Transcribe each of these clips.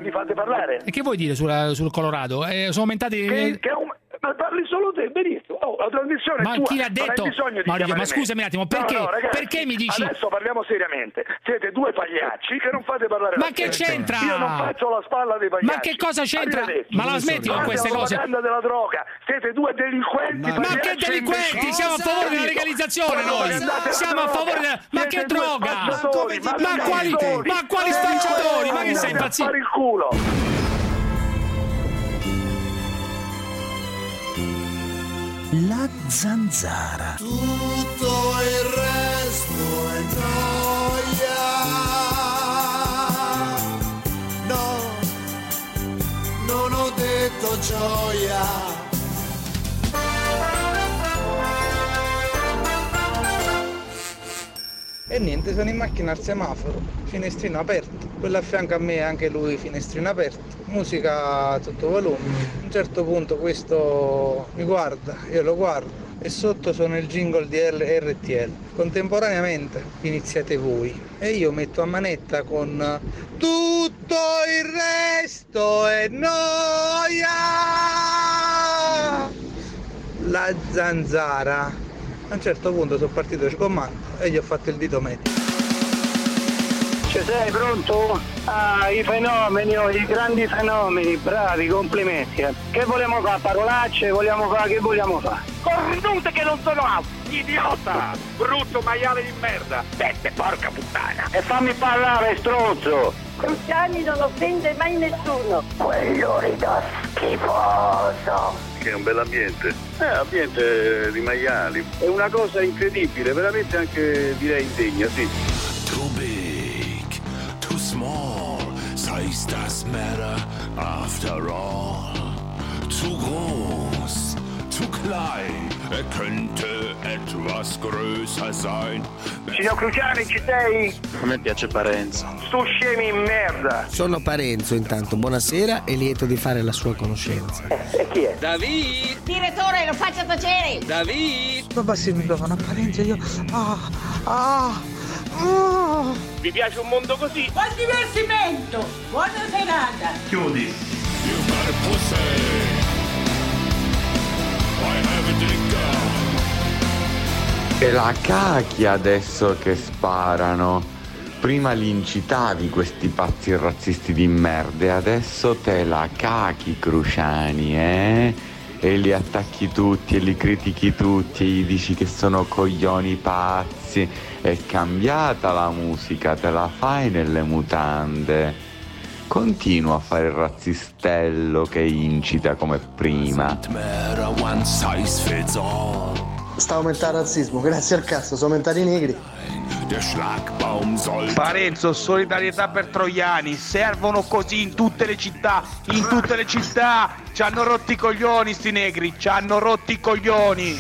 mi fate parlare. E che vuoi dire sul Colorado? Sono aumentati... Ma parli solo te, benissimo. La trasmissione ma è tua. Chi l'ha detto? Mario, ma scusami un attimo, perché? No, ragazzi, perché mi dici? Adesso parliamo seriamente. Siete due pagliacci che non fate parlare ma la che gente. c'entra? Io non faccio la spalla dei pagliacci. Ma che cosa c'entra? Ma la smetti con queste cose? La propaganda della droga. Siete due delinquenti. Ma che delinquenti? Siamo a favore della legalizzazione noi. Siamo a favore della... Ma che droga? Ma quali spacciatori? Ma che sei impazzito? Fare il culo. La zanzara. Tutto il resto è noia. No, non ho detto gioia. E niente, sono in macchina al semaforo, finestrino aperto, quello a fianco a me anche lui finestrino aperto, musica a tutto volume. A un certo punto questo mi guarda, io lo guardo e sotto sono il jingle di RTL. Contemporaneamente iniziate voi e io metto a manetta con tutto il resto è noia. La zanzara. A un certo punto sono partito il comando e gli ho fatto il dito medio. Ci sei pronto? I fenomeni, i grandi fenomeni, bravi, complimenti. Che vogliamo fare? Parolacce? Vogliamo fare? Che vogliamo fare? Cornute che non sono auto, idiota! Brutto maiale di merda! Sette, porca puttana! E fammi parlare, stronzo! Cruciani non offende mai nessuno. Quello ridà schifoso! Che è un bell'ambiente. Ambiente di maiali. È una cosa incredibile, veramente anche direi indegna, sì. Too big, too small, size does matter after all. Zu groß, zu klein, könnte etwas größer sein. Signor Cruciani, ci sei? A me piace Parenzo. Stu scemi in merda! Sono Parenzo intanto, buonasera e lieto di fare la sua conoscenza. E chi è? David! Direttore, lo faccia tacere! David! Ma basta il microfono a Parenzo, io... Vi piace un mondo così? Buon divertimento! Buona serata! Chiudi. You got a pussy. I have a dick. E la cacchia adesso che sparano. Prima li incitavi questi pazzi razzisti di merda e adesso te la cachi, Cruciani, eh? E li attacchi tutti e li critichi tutti e gli dici che sono coglioni pazzi. È cambiata la musica, te la fai nelle mutande. Continua a fare il razzistello che incita come prima. Sta aumentando il razzismo, grazie al cazzo, sono aumentati i negri. Parenzo, solidarietà per Troiani, servono così in tutte le città, ci hanno rotti i coglioni sti negri, ci hanno rotti i coglioni.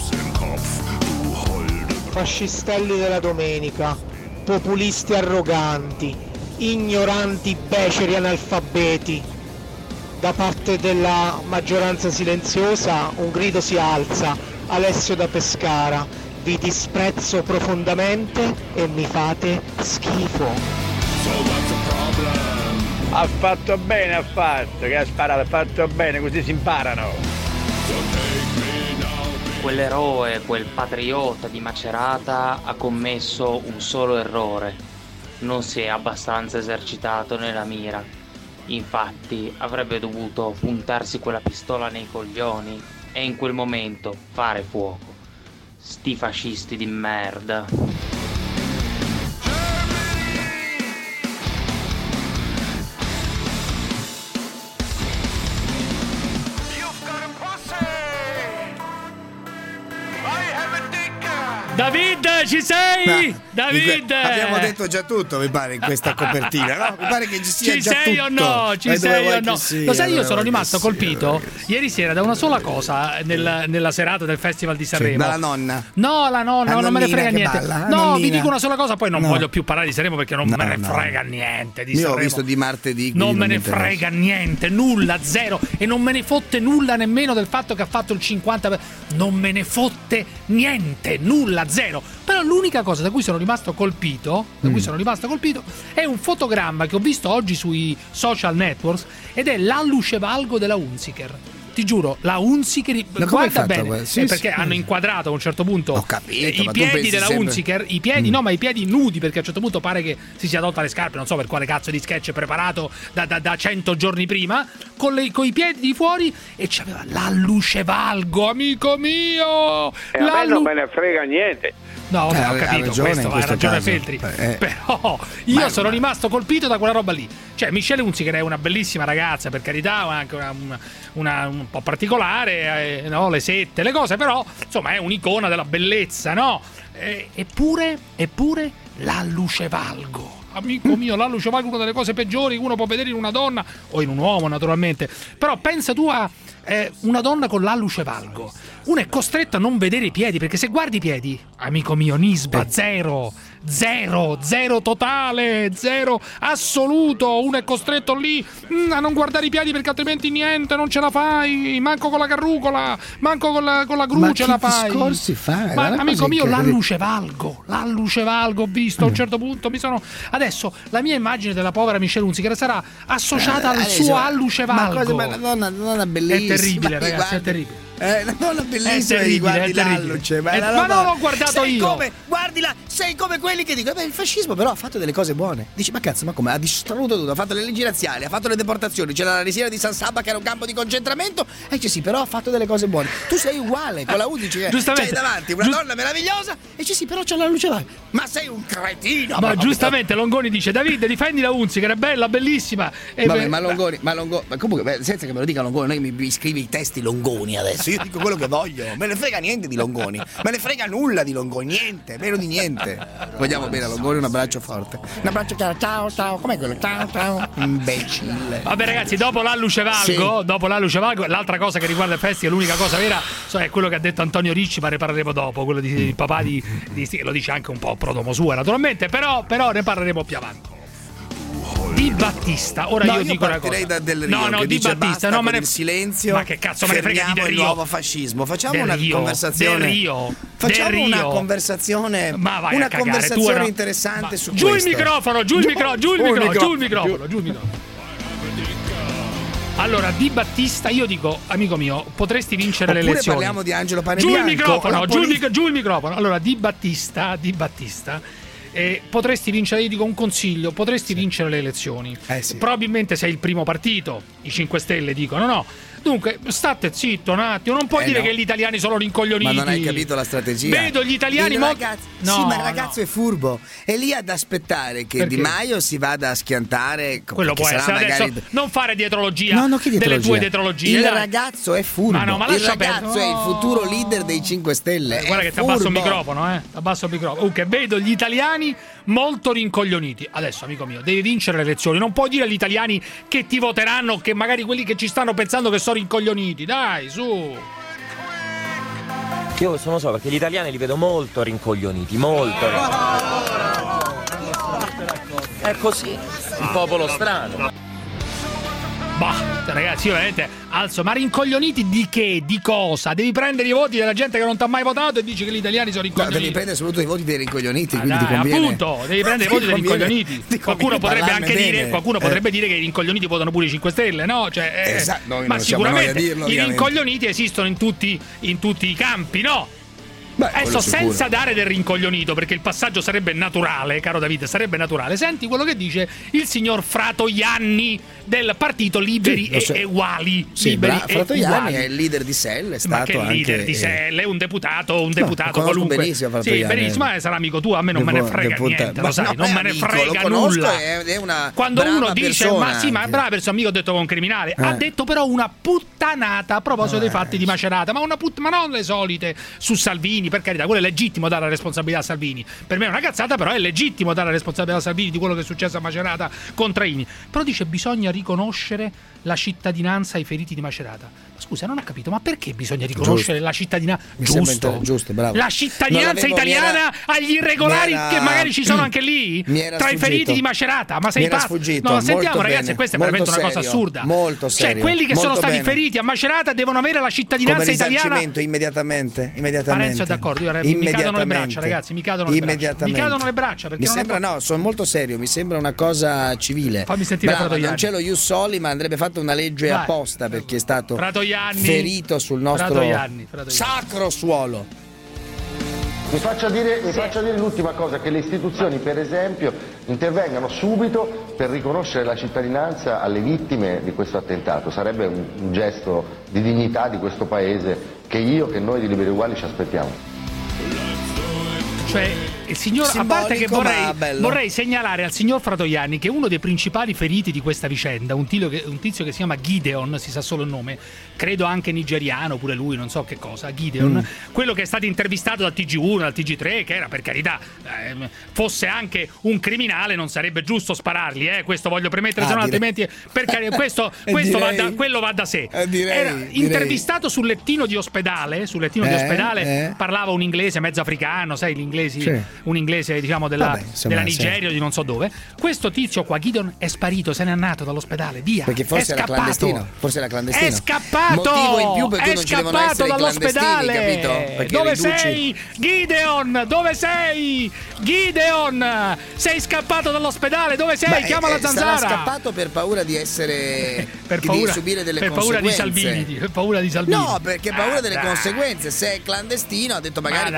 Fascistelli della domenica, populisti arroganti, ignoranti beceri analfabeti. Da parte della maggioranza silenziosa un grido si alza: Alessio da Pescara, vi disprezzo profondamente e mi fate schifo. Ha fatto bene, che ha sparato, ha fatto bene, così si imparano. Quell'eroe, quel patriota di Macerata ha commesso un solo errore. Non si è abbastanza esercitato nella mira. Infatti avrebbe dovuto puntarsi quella pistola nei coglioni e in quel momento fare fuoco. Sti fascisti di merda. David, ci sei? No, David! Abbiamo detto già tutto, mi pare, in questa copertina, no? Mi pare che ci sia ci già sei tutto. O no? Ci sei o no? Sia, lo sai, io sono rimasto sia, colpito ieri sera da una sola cosa nella serata del Festival di Sanremo. Dalla nonna? No, la nonna, non me ne frega niente. Balla, no, nonnina. vi dico una sola cosa, poi non No. voglio più parlare di Sanremo perché non me ne frega niente di Sanremo. Io ho visto di martedì. Non me ne frega niente, nulla, zero. E non me ne fotte nulla nemmeno del fatto che ha fatto il 50%. Non me ne fotte niente, nulla, zero. Però l'unica cosa da cui sono rimasto colpito è un fotogramma che ho visto oggi sui social networks ed è l'Allucevalgo della Hunziker. Ti giuro, la Hunziker, guarda bene, perché hanno inquadrato a un certo punto i piedi della Hunziker, i piedi no, ma i piedi nudi, perché a un certo punto pare che si sia tolta le scarpe, non so per quale cazzo di sketch preparato da 100 giorni prima, con i piedi di fuori, e c'aveva l'Allucevalgo, amico mio! E a me non me ne frega niente. No, vabbè, ho capito, hai ragione Feltri. Però io sono rimasto colpito da quella roba lì. Cioè, Michelle Hunziker è una bellissima ragazza, per carità, anche un po' particolare, no? Le sette, le cose, però insomma è un'icona della bellezza, no? Eppure l'Allucevalgo. Amico mio, l'Allucevalgo è una delle cose peggiori che uno può vedere in una donna o in un uomo, naturalmente. Però pensa tu a una donna con l'Allucevalgo. Uno è costretto a non vedere i piedi, perché se guardi i piedi, amico mio, nisba, zero totale, zero assoluto. Uno è costretto lì a non guardare i piedi, perché altrimenti niente, non ce la fai, manco con la carrucola, manco con la gru ce la fai. Ma che discorsi fai? Ma amico mio, l'Allucevalgo ho visto a un certo punto, adesso la mia immagine della povera Michelle Hunziker sarà associata al suo Allucevalgo. Ma una donna bellissima. È terribile, ragazzi, è terribile. Una donna bellissima, guardi l'alluce, ma non l'ho guardato io. Guardila, sei come quelli che dicono il fascismo però ha fatto delle cose buone. Dici, ma cazzo, ma come? Ha distrutto tutto, ha fatto le leggi razziali, ha fatto le deportazioni, c'era la resiera di San Sabba che era un campo di concentramento, e sì, però ha fatto delle cose buone. Tu sei uguale, con la U dici che c'hai davanti una donna meravigliosa, e sì, però c'è la luce là. Ma sei un cretino. Ma giustamente Longoni dice: Davide, difendi la Hunziker, è bella, bellissima. Ma Longoni, ma comunque, senza che me lo dica Longoni, non mi scrivi i testi Longoni adesso. Io dico quello che voglio, me ne frega niente di Longoni, me ne frega nulla di Longoni, niente, meno di niente. Vogliamo bene a Longoni, un abbraccio forte. Un abbraccio, ciao, com'è quello? Ciao, imbecille. Vabbè ragazzi, dopo l'Allucevalgo, l'altra cosa che riguarda il festival, l'unica cosa vera, è quello che ha detto Antonio Ricci, ma ne parleremo dopo, quello di papà di lo dice anche un po' pro domo sua, naturalmente, però ne parleremo più avanti. Di Battista, ora io dico una cosa. Da Del Rio, no, Di Battista, no, il silenzio. Ma che cazzo me ne frega di Del Rio? Il nuovo fascismo. Facciamo Del una Rio, conversazione. Del Rio. Facciamo una conversazione. Ma vai una a cagare, conversazione interessante su giù questo. Giù il microfono. Allora, Di Battista, io dico, amico mio, potresti vincere le elezioni. Parliamo di Angelo Panebianco. Giù il microfono. Allora, Di Battista. Potresti vincere, io dico un consiglio, vincere le elezioni. Probabilmente sei il primo partito, i 5 Stelle dicono no. Dunque, state zitto un attimo, non puoi dire che gli italiani sono rincoglioniti. Ma non hai capito la strategia. Vedo gli italiani ma il ragazzo è furbo, è lì ad aspettare che Di Maio si vada a schiantare. Quello può essere, magari... adesso non fare dietrologia, delle tue dietrologie. Il ragazzo è furbo. Ma il ragazzo è il futuro leader dei 5 Stelle. Guarda che ti abbasso il microfono, Comunque, vedo gli italiani molto rincoglioniti. Adesso, amico mio, devi vincere le elezioni. Non puoi dire agli italiani che ti voteranno, che magari quelli che ci stanno pensando che sono rincoglioniti. Dai, su. Io questo non lo so, perché gli italiani li vedo molto rincoglioniti, molto. È così, un popolo strano. Bah, ragazzi, io veramente alzo, ma rincoglioniti di che? Di cosa? Devi prendere i voti della gente che non ti ha mai votato e dici che gli italiani sono rincoglioniti? Devi prendere soprattutto i voti dei rincoglioniti, quindi ti conviene. Appunto, devi prendere i voti dei rincoglioniti. Qualcuno potrebbe anche dire, potrebbe dire che i rincoglioniti votano pure i 5 Stelle, no? Ma sicuramente i rincoglioniti esistono in tutti i campi, no? Adesso senza dare del rincoglionito, perché il passaggio sarebbe naturale, caro Davide, sarebbe naturale. Senti quello che dice il signor Fratoianni del partito Liberi e Uguali. Fratoianni è il leader di SEL, è stato ma che anche leader di SEL, è un deputato qualunque. Benissimo, sì, benissimo, sarà amico tuo, a me non me ne frega niente, lo sai, non me ne frega nulla. È una quando uno dice ma brava persona, amico, ho detto che è un criminale, ha detto però una puttanata a proposito dei fatti di Macerata, ma non le solite su Salvini. Per carità, quello è legittimo dare la responsabilità a Salvini. Per me è una cazzata, però è legittimo dare la responsabilità a Salvini di quello che è successo a Macerata con Traini. Però dice bisogna riconoscere la cittadinanza ai feriti di Macerata. Scusa, non ho capito, ma perché bisogna riconoscere la cittadinanza? Giusto, bravo. La cittadinanza italiana agli irregolari che magari ci sono anche lì? Tra i feriti di Macerata? Ma sei pazzo? No, sentiamo ragazzi, questa è veramente una cosa assurda. Molto serio. Cioè, quelli che sono stati feriti a Macerata devono avere la cittadinanza italiana. Immediatamente. Parenzo è d'accordo, mi cadono le braccia, ragazzi, mi cadono le braccia perché mi sembra, no, sono molto serio, mi sembra una cosa civile. Fammi sentire Fratoianni. Non c'è lo ius soli, ma andrebbe fatta una legge apposta perché è stato ferito sul nostro sacro suolo. Mi faccia dire l'ultima cosa, che le istituzioni per esempio intervengano subito per riconoscere la cittadinanza alle vittime di questo attentato. Sarebbe un gesto di dignità di questo paese che noi di Liberi e Uguali ci aspettiamo. Cioè, il signor, a parte che vorrei segnalare al signor Fratoianni che uno dei principali feriti di questa vicenda, un tizio che si chiama Gideon, si sa solo il nome, credo anche nigeriano, pure lui, non so che cosa, Gideon, quello che è stato intervistato dal TG1, dal TG3, che era, per carità, fosse anche un criminale, non sarebbe giusto sparargli, questo voglio premettere, se no altrimenti quello va da sé. Era intervistato sul lettino di ospedale, parlava un inglese mezzo africano, sai, l'inglese, un inglese diciamo della Nigeria o di non so dove. Questo tizio qua, Gideon, è sparito, se n'è andato dall'ospedale, via. Perché forse era clandestino. È scappato. Motivo in più per cui è non ci devono essere dall'ospedale. Capito? Dove sei? Gideon, dove sei? Gideon, sei scappato dall'ospedale, dove sei? Chiama la Zanzara. Sarà scappato per paura di essere di subire delle conseguenze. Per paura di Salvini. No, perché paura delle conseguenze. Se è clandestino, ha detto magari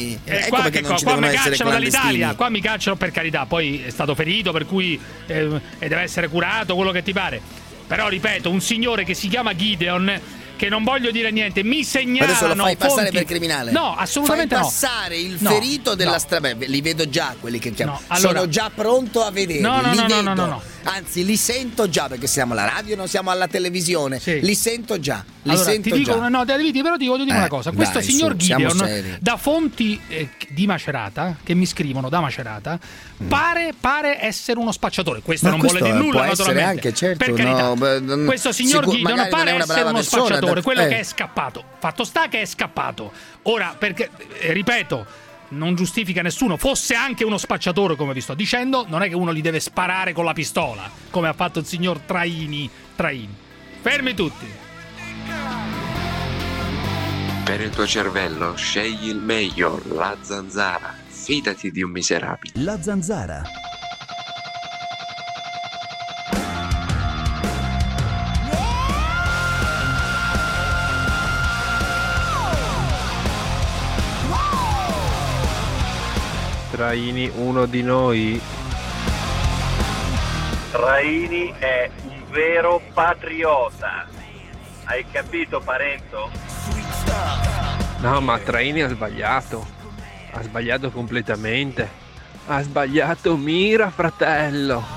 qua mi cacciano dall'Italia, qua mi cacciano, per carità, poi è stato ferito, per cui deve essere curato, quello che ti pare. Però ripeto, un signore che si chiama Gideon, che non voglio dire niente, mi segnalano. Adesso lo fai passare per criminale? No, assolutamente no. Fai passare il ferito della strada. Li vedo già quelli che chiamano. No, allora, sono già pronto a vederli. No. Anzi, li sento già, perché siamo alla radio, non siamo alla televisione. Sì. Li sento già. Ti dico una cosa. Questo signor Gideon, da fonti di Macerata, che mi scrivono da Macerata, pare essere uno spacciatore. Questo non vuole dire nulla, naturalmente. Anche, certo, per carità. Questo signor Gideon pare essere uno spacciatore, quello che è scappato. Fatto sta che è scappato. Ora, perché, ripeto, non giustifica nessuno, fosse anche uno spacciatore, come vi sto dicendo, non è che uno gli deve sparare con la pistola, come ha fatto il signor Traini. Fermi tutti. Per il tuo cervello scegli il meglio, la Zanzara. Fidati di un miserabile. La Zanzara. Traini, uno di noi. Traini è un vero patriota. Hai capito, Parenzo? No, ma Traini ha sbagliato completamente. Ha sbagliato mira, fratello.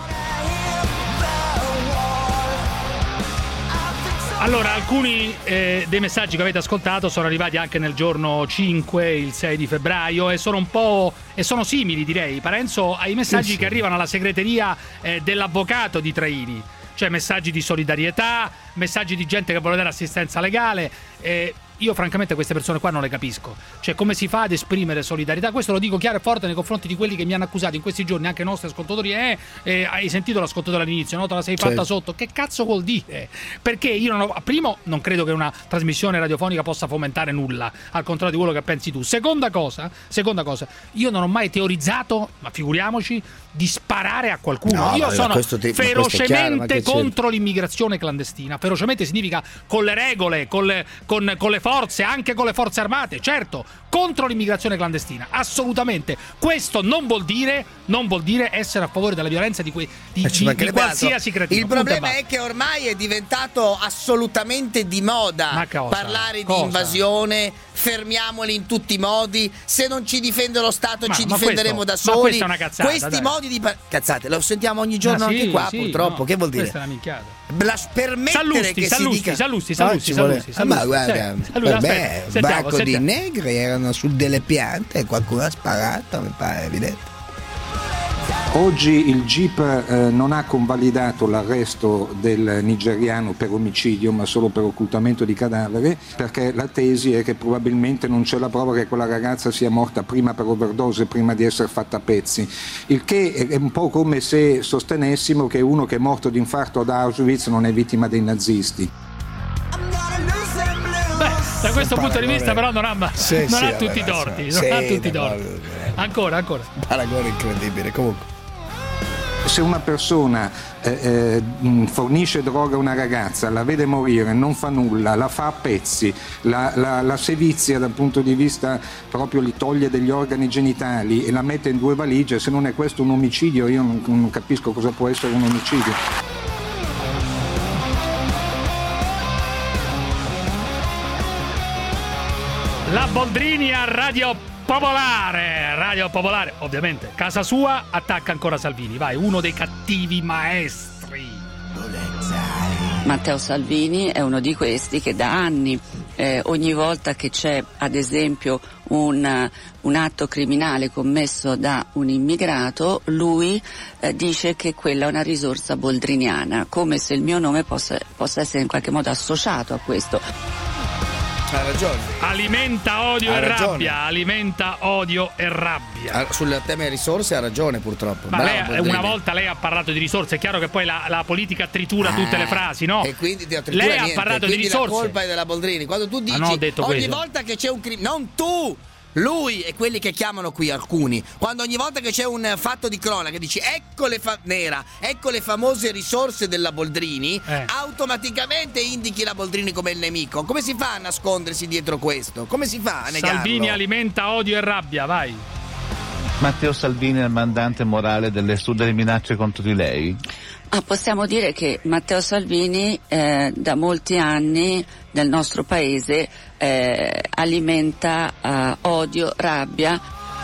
Allora, alcuni dei messaggi che avete ascoltato sono arrivati anche nel giorno 5, il 6 di febbraio, e sono simili, direi, Parenzo, ai messaggi che arrivano alla segreteria dell'avvocato di Traini. Cioè messaggi di solidarietà, messaggi di gente che vuole dare assistenza legale. Io francamente queste persone qua non le capisco. Cioè, come si fa ad esprimere solidarietà? Questo lo dico chiaro e forte nei confronti di quelli che mi hanno accusato in questi giorni, anche i nostri ascoltatori. Hai sentito l'ascoltatore all'inizio, no? Te la sei fatta sotto. Che cazzo vuol dire? Perché io primo non credo che una trasmissione radiofonica possa fomentare nulla, al contrario di quello che pensi tu. Seconda cosa, io non ho mai teorizzato, ma figuriamoci, di sparare a qualcuno. No, io sono ferocemente chiaro, contro l'immigrazione clandestina. Ferocemente significa con le regole, con le forze, anche con le forze armate, certo, contro l'immigrazione clandestina, assolutamente. Questo non vuol dire essere a favore della violenza di qualsiasi cretino. Il problema è che ormai è diventato assolutamente di moda parlare di invasione, fermiamoli in tutti i modi, se non ci difende lo Stato ci difenderemo da soli. Questa è una cazzata, questi modi di cazzate lo sentiamo ogni giorno anche qua, purtroppo. No, che vuol dire? Questa è una minchiata. Permettere che si dica Sallusti. Ma guarda, per me un bacco di negri erano su delle piante e qualcuno ha sparato, mi pare evidente. Oggi il GIP non ha convalidato l'arresto del nigeriano per omicidio, ma solo per occultamento di cadavere, perché la tesi è che probabilmente non c'è la prova che quella ragazza sia morta prima per overdose, prima di essere fatta a pezzi. Il che è un po' come se sostenessimo che uno che è morto di infarto ad Auschwitz non è vittima dei nazisti. Da questo punto di vista però non ha tutti i torti. Non ha tutti i torti. Ancora. Paragone incredibile, comunque. Se una persona fornisce droga a una ragazza, la vede morire, non fa nulla, la fa a pezzi, la sevizia dal punto di vista proprio, gli toglie degli organi genitali e la mette in 2 valigie, se non è questo un omicidio, io non capisco cosa può essere un omicidio. La Boldrini a Radio Popolare, ovviamente. Casa sua attacca ancora Salvini. Vai, uno dei cattivi maestri. Matteo Salvini è uno di questi che da anni, ogni volta che c'è ad esempio un atto criminale commesso da un immigrato, lui dice che quella è una risorsa boldriniana, come se il mio nome possa essere in qualche modo associato a questo. Ha ragione. Alimenta odio e rabbia. Sul tema risorse ha ragione, purtroppo. Ma una volta lei ha parlato di risorse, è chiaro che poi la politica tritura tutte le frasi, no? E quindi lei ha parlato di risorse. La colpa è della Boldrini. Quando tu dici ogni volta che c'è un crimine, non tu, lui e quelli che chiamano qui alcuni, quando ogni volta che c'è un fatto di cronaca dici ecco le famose risorse della Boldrini, automaticamente indichi la Boldrini come il nemico. Come si fa a nascondersi dietro questo? Come si fa a negarlo? Salvini alimenta odio e rabbia, vai. Matteo Salvini è il mandante morale delle minacce contro di lei? Possiamo dire che Matteo Salvini da molti anni nel nostro paese alimenta odio, rabbia.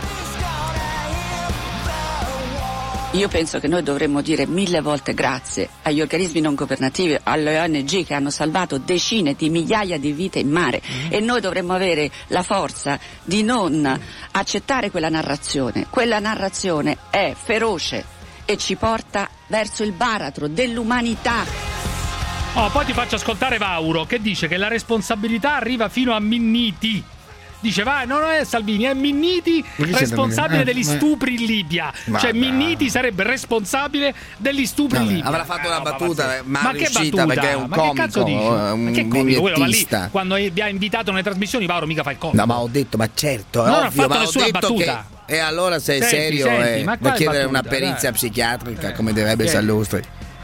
Io penso che noi dovremmo dire 1000 volte grazie agli organismi non governativi, alle ONG che hanno salvato decine di migliaia di vite in mare, e noi dovremmo avere la forza di non accettare quella narrazione. Quella narrazione è feroce e ci porta verso il baratro dell'umanità. Poi ti faccio ascoltare Vauro che dice che la responsabilità arriva fino a Minniti. Dice non è Salvini, è Minniti responsabile degli stupri in Libia. Minniti sarebbe responsabile degli stupri in Libia. Avrà fatto una battuta ma che riuscita, perché è un comico. Che cazzo dici? Che comico? Quello va lì, quando vi ha invitato nelle trasmissioni, Vauro mica fa il comico. No, ma ho detto, ma certo, non ovvio, ha fatto nessuna battuta. E allora sei serio da chiedere una perizia psichiatrica come dovrebbe Sallustri.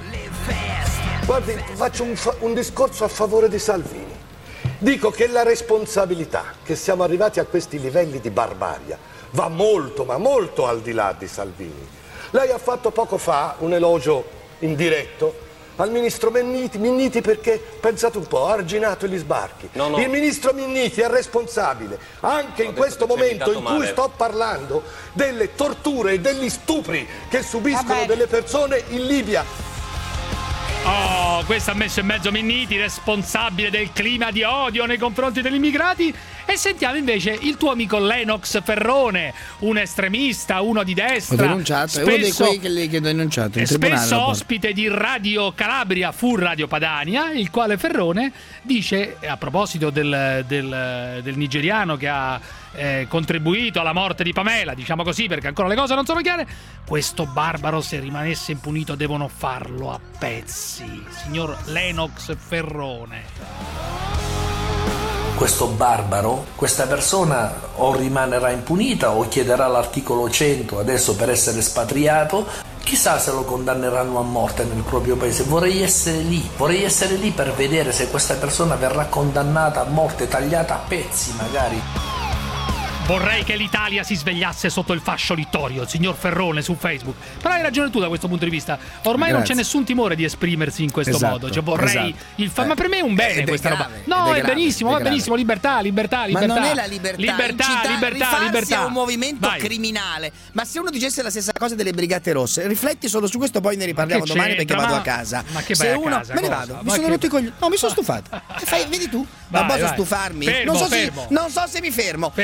Guardi, faccio un discorso a favore di Salvini. Dico che la responsabilità che siamo arrivati a questi livelli di barbarie va molto, ma molto al di là di Salvini. Lei ha fatto poco fa un elogio indiretto al ministro Minniti perché, pensate un po', ha arginato gli sbarchi. No. Il ministro Minniti è responsabile anche in questo momento in cui sto parlando delle torture e degli stupri che subiscono delle persone in Libia. Questo ha messo in mezzo Minniti, responsabile del clima di odio nei confronti degli immigrati. E sentiamo invece il tuo amico Lennox Ferrone, un estremista, uno di destra. Ho denunciato, è uno di quelli che ho denunciato in tribunale. Spesso ospite di Radio Calabria, fu Radio Padania, il quale Ferrone dice, a proposito del nigeriano che ha contribuito alla morte di Pamela, diciamo così perché ancora le cose non sono chiare, questo barbaro, se rimanesse impunito, devono farlo a pezzi. Signor Lennox Ferrone. Questo barbaro, questa persona o rimanerà impunita o chiederà l'articolo 100 adesso per essere espatriato, chissà se lo condanneranno a morte nel proprio paese. Vorrei essere lì per vedere se questa persona verrà condannata a morte, tagliata a pezzi magari. Vorrei che l'Italia si svegliasse sotto il fascio littorio, signor Ferrone, su Facebook. Però hai ragione tu da questo punto di vista. Ormai non c'è nessun timore di esprimersi in questo modo. Cioè vorrei ma per me è un bene questa roba. No, è benissimo, va benissimo, libertà. Ma non è la libertà libertà. È un movimento criminale. Ma se uno dicesse la stessa cosa delle Brigate Rosse, rifletti solo su questo, poi ne riparliamo domani perché vado a casa. Ma che vai a casa? Me ne vado, mi sono rotto i coglioni. No, mi sono stufato. Vedi tu? Ma posso stufarmi? Non so se mi fermo. Se facessi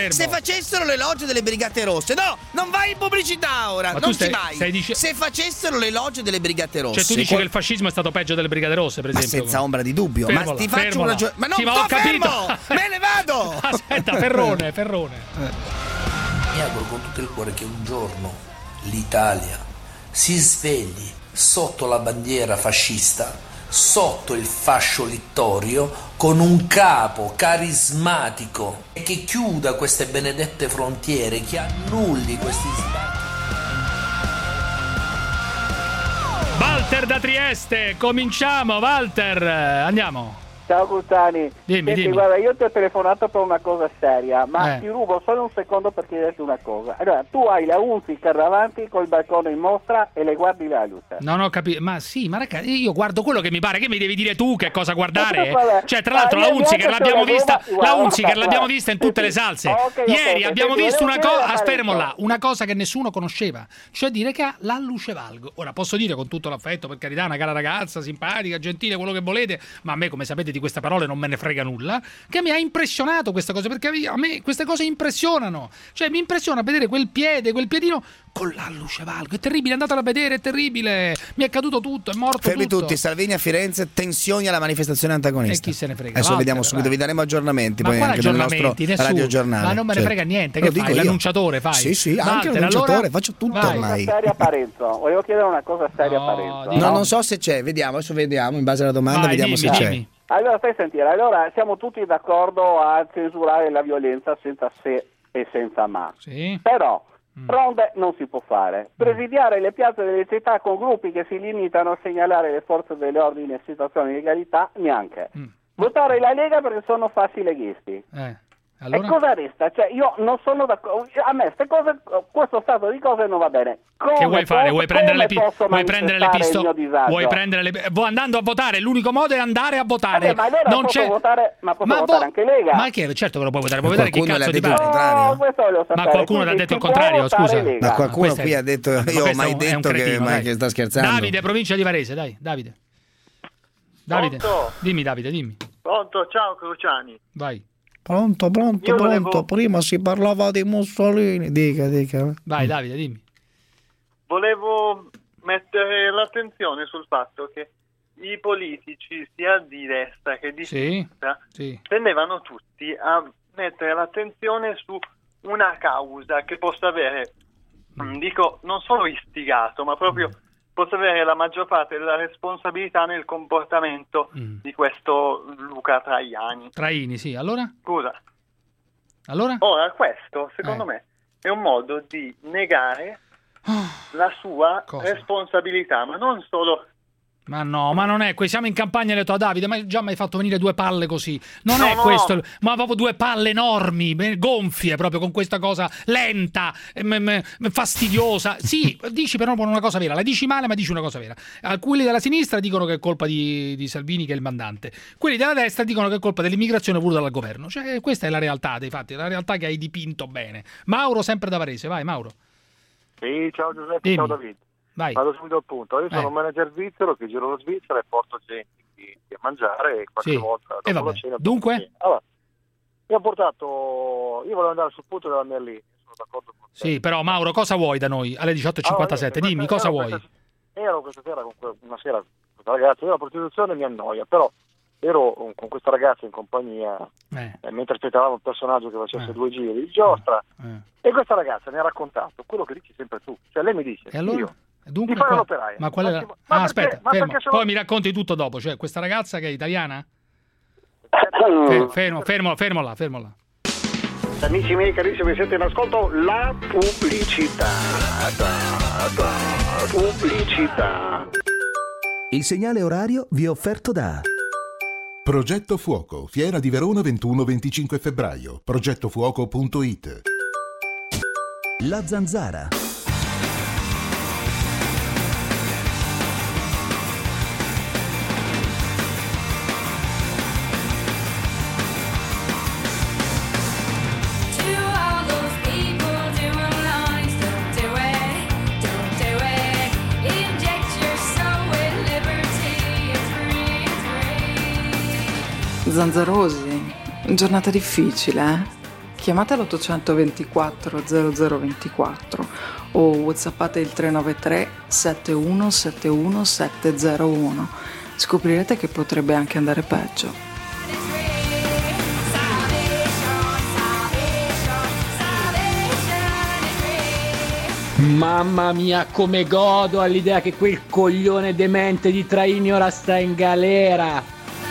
facessero le logge delle Brigate Rosse, no, non vai in pubblicità ora, Ma non tu ci vai. Se facessero le logge delle Brigate Rosse, cioè tu dici che il fascismo è stato peggio delle Brigate Rosse, per esempio? Ma senza ombra di dubbio. Fermola, ma ti faccio fermola. un ragionamento. Ma non sì, ma sto ho capito. fermo! Me ne vado! Aspetta, Ferrone. Mi auguro con tutto il cuore che un giorno l'Italia si svegli sotto la bandiera fascista, sotto il fascio littorio, con un capo carismatico e che chiuda queste benedette frontiere, che annulli questi sbarchi. Walter da Trieste, cominciamo, Walter, andiamo. Ciao Cruciani. Dimmi. Guarda, io ti ho telefonato per una cosa seria, ma ti rubo solo un secondo per chiederti una cosa. Allora, tu hai la Unziker davanti col balcone in mostra e le guardi la luce. Non ho capito, ma sì, ma ragazzi, io guardo quello che mi pare, che mi devi dire tu che cosa guardare. Vabbè. Cioè, tra l'altro, la Unziker l'abbiamo vista in tutte le salse. Ieri abbiamo visto una cosa, fermola, una cosa che nessuno conosceva, cioè dire che ha la Lucevalgo. Ora, posso dire con tutto l'affetto, per carità, una cara ragazza, simpatica, gentile, quello che volete, ma a me, come sapete, di queste parole non me ne frega nulla, che mi ha impressionato questa cosa, perché a me queste cose impressionano, cioè mi impressiona vedere quel piedino con la Lucevalgo, è terribile, andatelo a vedere, è terribile, mi è caduto tutto, è morto Fermi tutto. tutti, Salvini a Firenze, tensioni alla manifestazione antagonista. E chi se ne frega? Adesso vediamo subito, vi daremo aggiornamenti, ma poi anche nel nostro nessuno. radiogiornale. Ma non me ne frega niente, che fai? L'annunciatore fai? Sì, Walter, anche l'annunciatore, allora, faccio tutto vai. ormai. Seria Parenzo, volevo chiedere una cosa seria a Parenzo. No, non so se c'è, vediamo, adesso vediamo, in base alla domanda, vediamo se c'è. Allora, stai a sentire, allora siamo tutti d'accordo a censurare la violenza senza se e senza ma. Sì. Però ronde non si può fare. Presidiare le piazze delle città con gruppi che si limitano a segnalare le forze dell'ordine in situazioni di illegalità, neanche. Votare la Lega perché sono fasci leghisti. Allora? E cosa resta? Cioè, io non sono d'accordo. A me questo stato di cose non va bene. Che vuoi fare? Vuoi prendere le pistole? Vuoi prendere le andando a votare? L'unico modo è andare a votare. Ma allora non posso c'è votare, ma posso votare anche Lega? Ma che certo che lo puoi votare, puoi vedere che cazzo ti pare. No, questo volevo sapere. Ma qualcuno ti ha detto il contrario, scusa. Ma qualcuno qui ha detto, io ho mai detto che sta scherzando. Davide, provincia di Varese, dai, Davide. Pronto? Dimmi Davide, dimmi. Pronto, ciao Cruciani. Vai. Pronto, prima si parlava di Mussolini, dica. Vai Davide, dimmi. Volevo mettere l'attenzione sul fatto che i politici sia di destra che di sinistra tendevano tutti a mettere l'attenzione su una causa che possa avere, dico, non solo istigato, ma proprio possa avere la maggior parte della responsabilità nel comportamento di questo Luca Traini, sì, allora? Scusa. Allora? Ora, questo, secondo me, è un modo di negare la sua responsabilità, ma non solo... Ma no, ma non è questo. Siamo in campagna elettorale, Davide, ma già mi hai fatto venire due palle così. Non è questo, ma proprio due palle enormi, gonfie, proprio con questa cosa lenta, fastidiosa. Sì, dici però una cosa vera, la dici male, ma dici una cosa vera. Quelli della sinistra dicono che è colpa di Salvini, che è il mandante. Quelli della destra dicono che è colpa dell'immigrazione voluta dal governo. Cioè, questa è la realtà dei fatti, la realtà che hai dipinto bene. Mauro, sempre da Varese, vai Mauro. Sì, ciao Giuseppe, Dimmi. ciao Davide. Vai. Vado subito al punto. Io sono un manager svizzero che giro la Svizzera e porto gente a mangiare e qualche volta dopo la cena. Dunque? Allora, io volevo andare sul punto della Merlì, sono d'accordo con te. Sì, però Mauro, cosa vuoi da noi alle 18:57? Dimmi, cosa vuoi? Ero questa sera con questa ragazza, io la prostituzione mi annoia, però ero con questa ragazza in compagnia mentre aspettavamo il personaggio che facesse 2 giri di giostra e questa ragazza mi ha raccontato quello che dici sempre tu, cioè lei mi dice e allora? io Dunque, di fare l'operaia. Ma qual è la... aspetta, poi mi racconti tutto dopo, cioè questa ragazza che è italiana? Fermo là. Amici miei carissimi, siete in ascolto la pubblicità. Il segnale orario vi è offerto da Progetto Fuoco, Fiera di Verona 21-25 febbraio, progettofuoco.it. La Zanzara. Zanzarosi, giornata difficile, eh? chiamate l'824 0024 o whatsappate il 393 7171 701. Scoprirete che potrebbe anche andare peggio. Mamma mia, come godo all'idea che quel coglione demente di Traini ora sta in galera.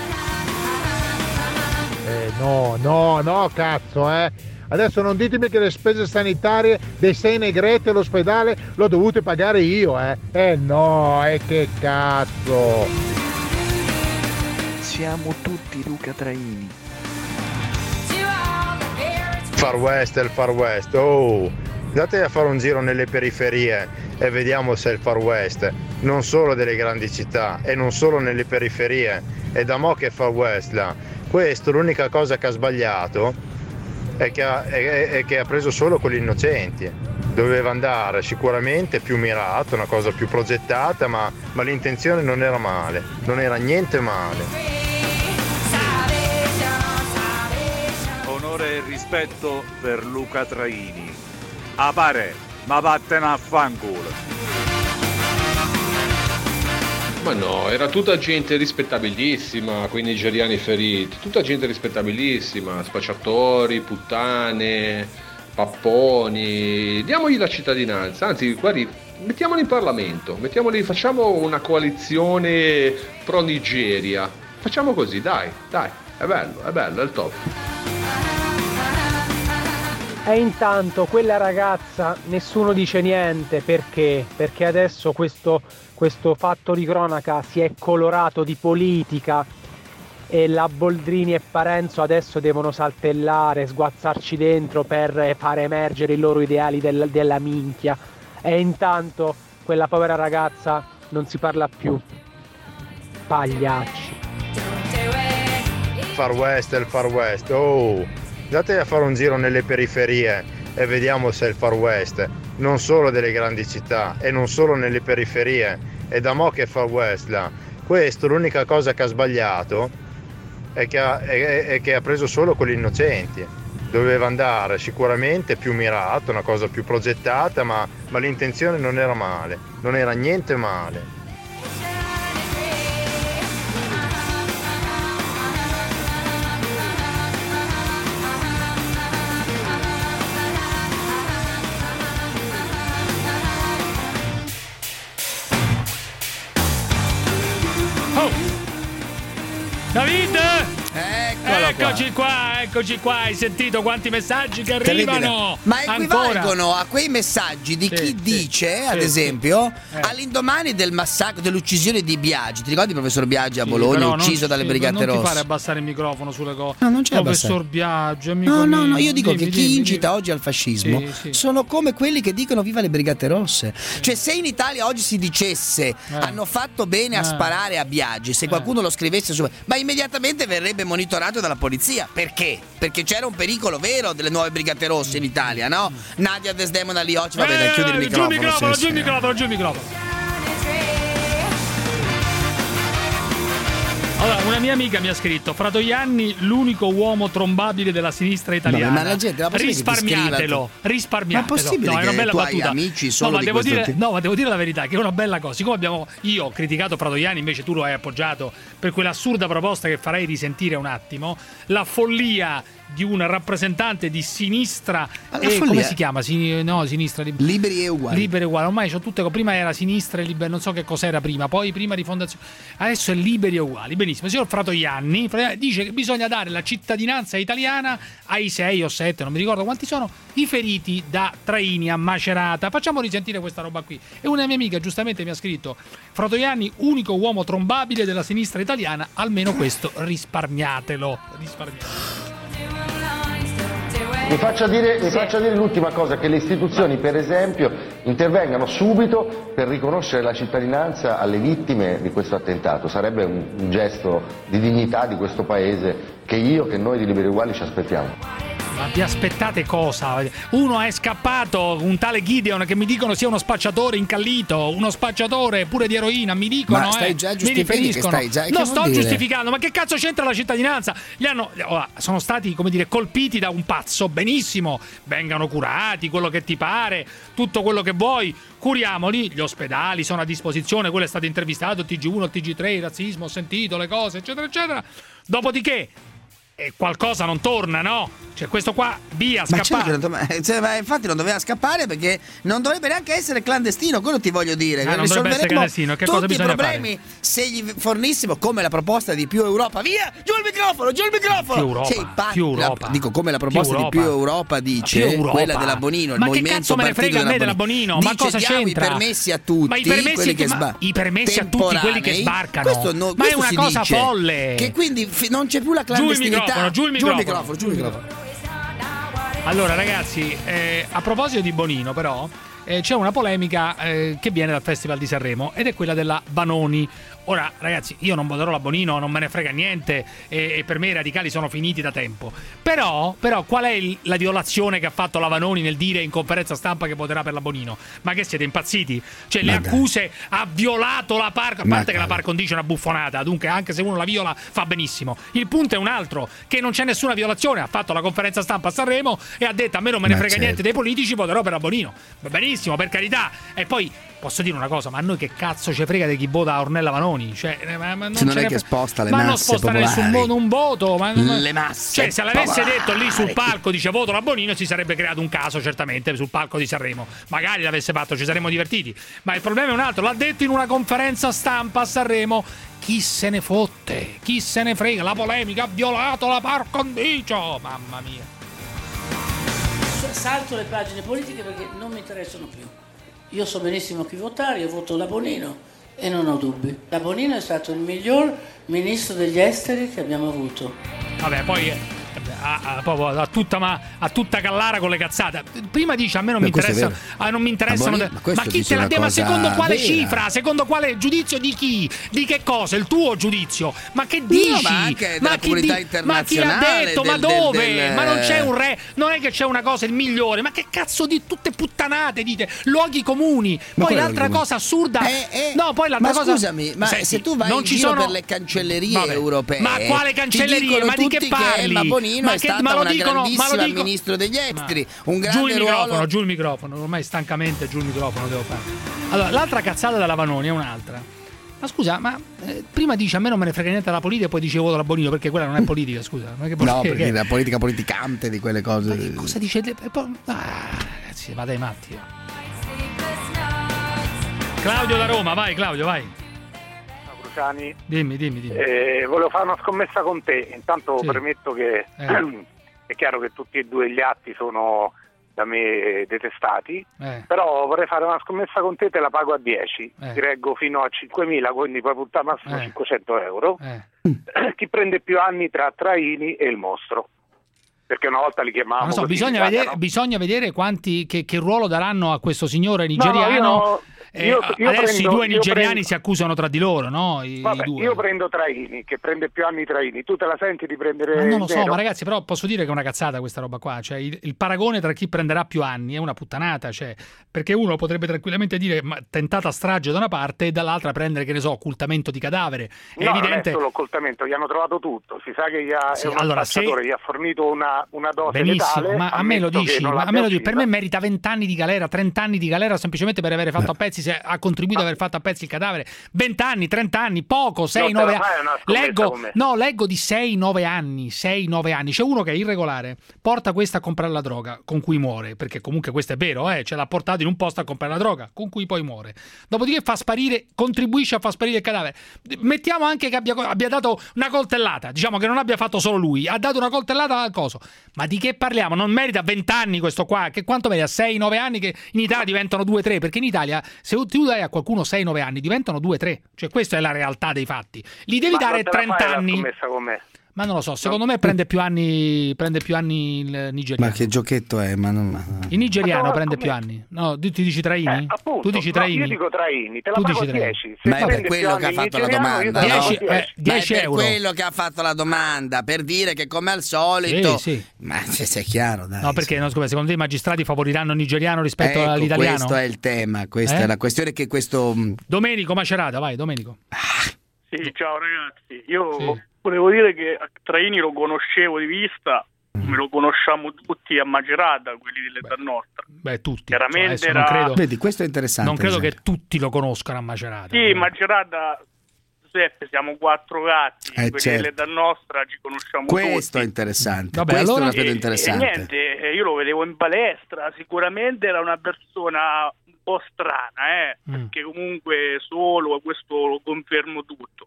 No, cazzo, Adesso non ditemi che le spese sanitarie dei 6 negretti all'ospedale l'ho dovute pagare io, che cazzo. Siamo tutti Luca Traini. Far West è il Far West, andate a fare un giro nelle periferie e vediamo se è il Far West, non solo delle grandi città e non solo nelle periferie, è da mo' che è Far West là. Questo l'unica cosa che ha sbagliato è che ha preso solo quelli innocenti, doveva andare sicuramente più mirato, una cosa più progettata, ma l'intenzione non era male, non era niente male. Onore e rispetto per Luca Traini. A pare, ma vattene a fanculo. Ma no, era tutta gente rispettabilissima, quei nigeriani feriti, tutta gente rispettabilissima, spacciatori, puttane, papponi, diamogli la cittadinanza, anzi, guardi, mettiamoli in Parlamento, facciamo una coalizione pro Nigeria, facciamo così, dai, è bello, è il top. E intanto quella ragazza nessuno dice niente, perché? Perché adesso questo fatto di cronaca si è colorato di politica e la Boldrini e Parenzo adesso devono saltellare, sguazzarci dentro per far emergere i loro ideali della minchia, e intanto quella povera ragazza non si parla più. Pagliacci. Far West è il Far West, andate a fare un giro nelle periferie e vediamo se è il Far West, non solo delle grandi città e non solo nelle periferie, è da mo' che è Far West là. Questo l'unica cosa che ha sbagliato è che ha preso solo quelli innocenti, doveva andare sicuramente più mirato, una cosa più progettata, ma l'intenzione non era male, non era niente male. David! Eccoci qua, hai sentito quanti messaggi che arrivano? Ma equivalgono a quei messaggi di chi dice, ad esempio, all'indomani del massacro, dell'uccisione di Biagi. Ti ricordi il professor Biagi a Bologna, ucciso dalle Brigate Rosse? Non ti fare abbassare il microfono sulle cose. No, non c'è professor Biagi, amico mio. No, io dico che chi incita oggi al fascismo sono come quelli che dicono viva le Brigate Rosse. Cioè, se in Italia oggi si dicesse hanno fatto bene a sparare a Biagi, se qualcuno lo scrivesse ma immediatamente verrebbe monitorato dalla polizia. Perché? Perché c'era un pericolo vero delle nuove Brigate Rosse in Italia, no? Nadia Desdemona Liocci, vabbè, dai, chiudi il microfono. Giù il microfono. Allora, una mia amica mi ha scritto: Fratoianni, l'unico uomo trombabile della sinistra italiana. Ma la gente, risparmiatelo. Ma è possibile che è una bella tu battuta. hai amici solo ma devo dire la verità, che è una bella cosa. Siccome io ho criticato Fratoianni, invece tu lo hai appoggiato per quell'assurda proposta che farei risentire un attimo, la follia di un rappresentante di sinistra come si chiama? Sinistra Liberi e Uguali. Ormai prima era Sinistra e Liberi, non so che cos'era prima, poi prima Rifondazione, adesso è Liberi e Uguali. Benissimo. Il signor Fratoianni dice che bisogna dare la cittadinanza italiana ai 6 o 7, non mi ricordo quanti sono, i feriti da Traini a Macerata. Facciamo risentire questa roba qui. E una mia amica giustamente mi ha scritto: Fratoianni, unico uomo trombabile della sinistra italiana, almeno questo risparmiatelo. Mi faccia dire l'ultima cosa, che le istituzioni per esempio intervengano subito per riconoscere la cittadinanza alle vittime di questo attentato. Sarebbe un gesto di dignità di questo paese che noi di Liberi e Uguali ci aspettiamo. Ma vi aspettate cosa? Uno è scappato, un tale Gideon, che mi dicono sia uno spacciatore incallito, uno spacciatore pure di eroina, mi dicono, ma stai già mi riferiscono. Non sto giustificando, ma che cazzo c'entra la cittadinanza? Sono stati, come dire, colpiti da un pazzo, benissimo, vengano curati, quello che ti pare, tutto quello che vuoi, curiamoli, gli ospedali sono a disposizione, quello è stato intervistato, TG1, TG3, il razzismo, ho sentito le cose, eccetera, eccetera. Dopodiché qualcosa non torna, no? Cioè questo qua via, scappare. Ma infatti non doveva scappare, perché non dovrebbe neanche essere clandestino, quello ti voglio dire. Non dovrebbe essere clandestino. Che cosa bisogna fare? Tutti i problemi se gli fornissimo, come la proposta di Più Europa. Via, giù il microfono. Più Europa. Dico, come la proposta di Più Europa dice, quella dell'Abonino, il ma movimento. Ma che cazzo me ne frega a me dell'Abonino? Ma cosa c'entra? I permessi a tutti, ma i permessi a tutti quelli che sbarcano. Ma è una cosa folle. Che quindi non c'è più la clandestinità. Giù il microfono. Allora ragazzi, a proposito di Bonino però, c'è una polemica che viene dal Festival di Sanremo, ed è quella della Vanoni. Ora ragazzi, io non voterò la Bonino, non me ne frega niente, e per me i radicali sono finiti da tempo. Però qual è la violazione che ha fatto la Vanoni nel dire in conferenza stampa che voterà per la Bonino? Ma che siete impazziti? Cioè le accuse, ha violato la par, a parte che la par condicio è una buffonata, dunque anche se uno la viola fa benissimo. Il punto è un altro, che non c'è nessuna violazione. Ha fatto la conferenza stampa a Sanremo e ha detto: a me non me ne frega niente dei politici, voterò per la Bonino. Va benissimo, per carità. E poi posso dire una cosa, ma a noi che cazzo ci frega di chi vota a Ornella Vanoni? Cioè, non è che sposta le masse, non sposta nessun un voto, le masse. Cioè, se l'avesse detto lì sul palco, dice voto la Bonino, si sarebbe creato un caso certamente sul palco di Sanremo. Magari l'avesse fatto, ci saremmo divertiti. Ma il problema è un altro, l'ha detto in una conferenza stampa a Sanremo. Chi se ne fotte? Chi se ne frega? La polemica ha violato la par condicio. Mamma mia. Salto le pagine politiche perché non mi interessano più. Io so benissimo chi votare, io voto la Bonino e non ho dubbi. La Bonino è stato il miglior ministro degli esteri che abbiamo avuto. Vabbè, poi a tutta Callara con le cazzate. Prima dice a me non mi interessa, non mi interessano. Ma chi te la dia? Ma secondo quale cifra? Secondo quale giudizio di chi? Di che cosa? Il tuo giudizio? Ma che dici? Ma anche della comunità internazionale. Ma chi l'ha detto? Ma dove? Ma non c'è un re, non è che c'è una cosa il migliore. Ma che cazzo di tutte puttanate dite? Luoghi comuni. Poi l'altra cosa assurda. No, poi l'altra cosa. Scusami, ma se tu vai in giro per le cancellerie europee. Ma quale cancellerie? Ma di che parli? Bonino è stata una grandissima ministro degli esteri, un grande ruolo. Giù il microfono, ormai stancamente giù il microfono devo fare. Allora, l'altra cazzata della Vanoni è un'altra. Ma scusa, prima dice a me non me ne frega niente della politica e poi dice voto la Bonino, perché quella non è politica, scusa. Non è che no, perché è la politica politicante di quelle cose. Ma che cosa dice? Ragazzi, vada ai matti. Claudio da Roma, vai Claudio, vai. Cruciani. Dimmi. Volevo fare una scommessa con te. Intanto premetto che è chiaro che tutti e due gli atti sono da me detestati, però vorrei fare una scommessa con te, te la pago a 10, ti reggo fino a 5.000, quindi puoi puntare massimo 500 euro. Chi prende più anni tra Traini e il mostro? Perché una volta li chiamavamo. Non so, bisogna vedere quanti che ruolo daranno a questo signore nigeriano. Adesso i due nigeriani si accusano tra di loro, no? Vabbè, io prendo Traini, che prende più anni Traini. Tu te la senti di prendere? Ma non lo so, ma ragazzi, però posso dire che è una cazzata questa roba qua. Cioè, il paragone tra chi prenderà più anni è una puttanata. Cioè, perché uno potrebbe tranquillamente dire tentata strage da una parte e dall'altra prendere, che ne so, occultamento di cadavere. È evidente. Non è solo occultamento, gli hanno trovato tutto. Si sa che gli ha gli ha fornito una dose letale. Ma a me lo dici, per me merita 20 anni di galera, 30 anni di galera semplicemente per avere fatto a pezzi, se ha contribuito ad aver fatto a pezzi il cadavere. 20 anni, 30 anni, poco, 6-9 anni. Leggo di 6-9 anni. C'è uno che è irregolare, porta questa a comprare la droga con cui muore, perché comunque questo è vero, ce l'ha portato in un posto a comprare la droga con cui poi muore. Dopodiché contribuisce a far sparire il cadavere. Mettiamo anche che abbia dato una coltellata, diciamo che non abbia fatto solo lui, ha dato una coltellata al coso. Ma di che parliamo? Non merita 20 anni questo qua, che quanto merita? 6-9 anni, che in Italia diventano 2-3, perché in Italia se tu dai a qualcuno 6-9 anni diventano 2-3, cioè questa è la realtà dei fatti. Li devi dare 30 anni. Con me? Ma non lo so, secondo me prende più anni il nigeriano. Ma che giochetto è? Il nigeriano prende più anni. No, tu dici Traini? Appunto, tu dici Traini? No, io dico Traini, te la tu pago dici 10. Ma è per quello che ha fatto la domanda. 10 euro. Quello che ha fatto la domanda, per dire che come al solito. Sì. Ma se è chiaro, dai. No, perché secondo te i magistrati favoriranno il nigeriano rispetto all'italiano? Questo è il tema, questa è la questione che questo. Domenico Macerata, vai Domenico. Sì, ciao ragazzi. Io volevo dire che Traini lo conoscevo di vista, me lo conosciamo tutti a Macerata, quelli dell'età nostra. Beh, tutti. Chiaramente non credo, vedi, questo è interessante. Non credo che tutti lo conoscano a Macerata. Sì, Macerata, Giuseppe, siamo 4 gatti, quelli dell'età nostra ci conosciamo tutti. Questo è interessante. Vabbè, questo allora, è un aspetto interessante. Niente, io lo vedevo in palestra, sicuramente era una persona un po' strana, perché comunque solo, questo lo confermo tutto.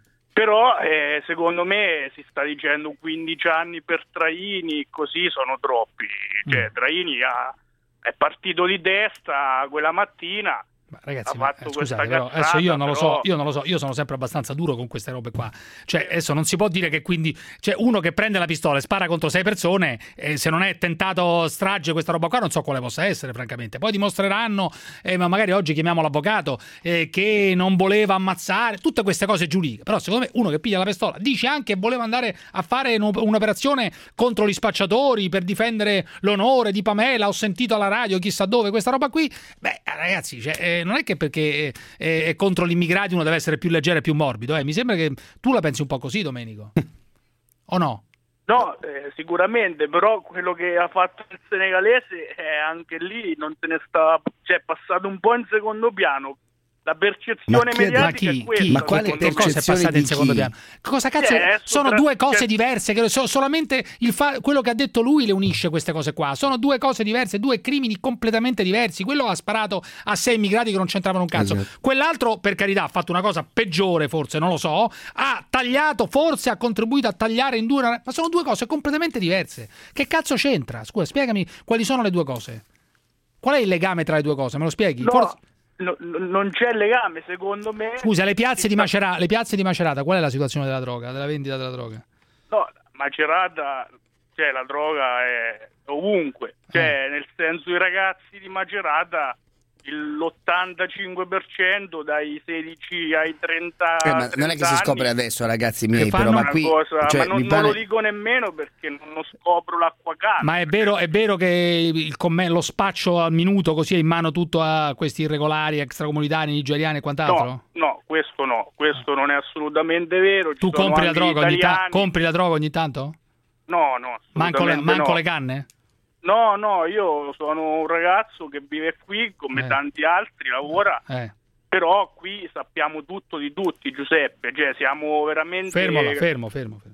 Però secondo me si sta dicendo 15 anni per Traini, così sono troppi. Cioè, Traini è partito di testa quella mattina. Ma ragazzi, scusate, però adesso io non lo so, io sono sempre abbastanza duro con queste robe qua. Cioè, adesso non si può dire che quindi uno che prende la pistola e spara contro 6 persone, se non è tentato strage questa roba qua, non so quale possa essere, francamente. Poi dimostreranno, ma magari oggi chiamiamo l'avvocato, che non voleva ammazzare, tutte queste cose giuridiche. Però secondo me uno che piglia la pistola dice anche che voleva andare a fare un'operazione contro gli spacciatori per l'onore di Pamela, ho sentito alla radio chissà dove questa roba qui. Beh, ragazzi, non è che perché è contro gli immigrati uno deve essere più leggero e più morbido. Mi sembra che tu la pensi un po' così, Domenico. O no? No, sicuramente, però quello che ha fatto il senegalese anche lì non se ne sta, cioè, passato un po' in secondo piano. La percezione mediatica è questa. Ma quale cosa è passata in secondo piano? Cosa cazzo? Sono due cose diverse. Che solamente quello che ha detto lui le unisce queste cose qua. Sono due cose diverse, due crimini completamente diversi. Quello ha sparato a 6 immigrati che non c'entravano un cazzo. Esatto. Quell'altro, per carità, ha fatto una cosa peggiore, forse, non lo so. Ha tagliato, forse ha contribuito a tagliare in due. Ma sono due cose completamente diverse. Che cazzo c'entra? Scusa, spiegami quali sono le due cose. Qual è il legame tra le due cose? Me lo spieghi? No. Non c'è legame, secondo me. Scusa, le piazze di Macerata, qual è la situazione della droga, della vendita della droga? No, Macerata, cioè la droga è ovunque, cioè nel senso i ragazzi di Macerata l'85% dai 16 ai 30 ma non è che si scopre adesso, ragazzi miei, però ma qui cosa, ma non lo dico nemmeno perché non scopro l'acqua calda. Ma è vero che lo spaccio al minuto così è in mano tutto a questi irregolari extracomunitari nigeriani e quant'altro? No, questo non è assolutamente vero. Tu compri la droga ogni tanto? No, manco le canne? No, io sono un ragazzo che vive qui come tanti altri, lavora, però qui sappiamo tutto di tutti, Giuseppe, cioè siamo veramente... Fermo.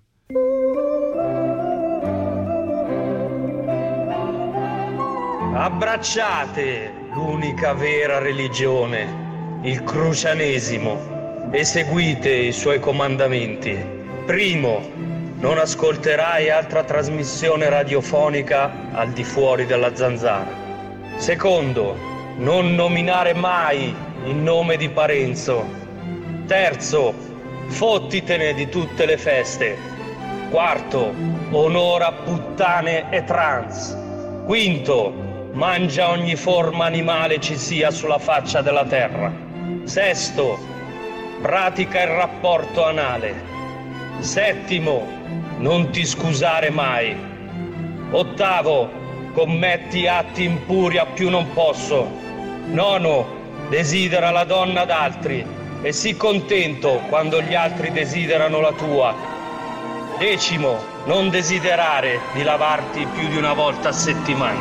Abbracciate l'unica vera religione, il crucianesimo, e seguite i suoi comandamenti. Primo, non ascolterai altra trasmissione radiofonica al di fuori della Zanzara. Secondo, non nominare mai il nome di Parenzo. Terzo, fottitene di tutte le feste. Quarto, onora puttane e trans. Quinto, mangia ogni forma animale ci sia sulla faccia della terra. Sesto, pratica il rapporto anale. Settimo, non ti scusare mai. Ottavo, commetti atti impuri a più non posso. Nono, desidera la donna d'altri e sii contento quando gli altri desiderano la tua. Decimo, non desiderare di lavarti più di una volta a settimana.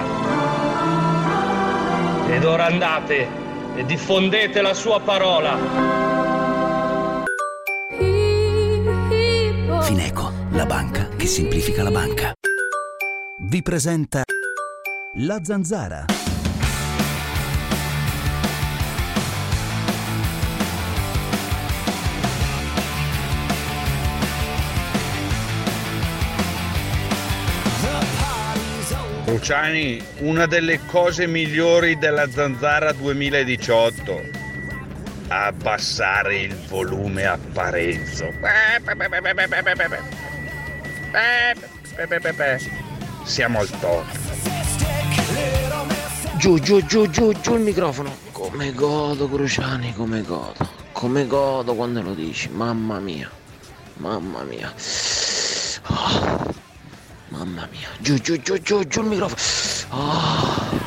Ed ora andate e diffondete la sua parola. Fineco, la banca che semplifica la banca. Vi presenta La Zanzara. Cruciani, una delle cose migliori della Zanzara 2018. Abbassare il volume a Parenzo. Siamo al top. Giù il microfono. Come godo, Cruciani, come godo quando lo dici, mamma mia. Oh, mamma mia. Giù il microfono. Oh.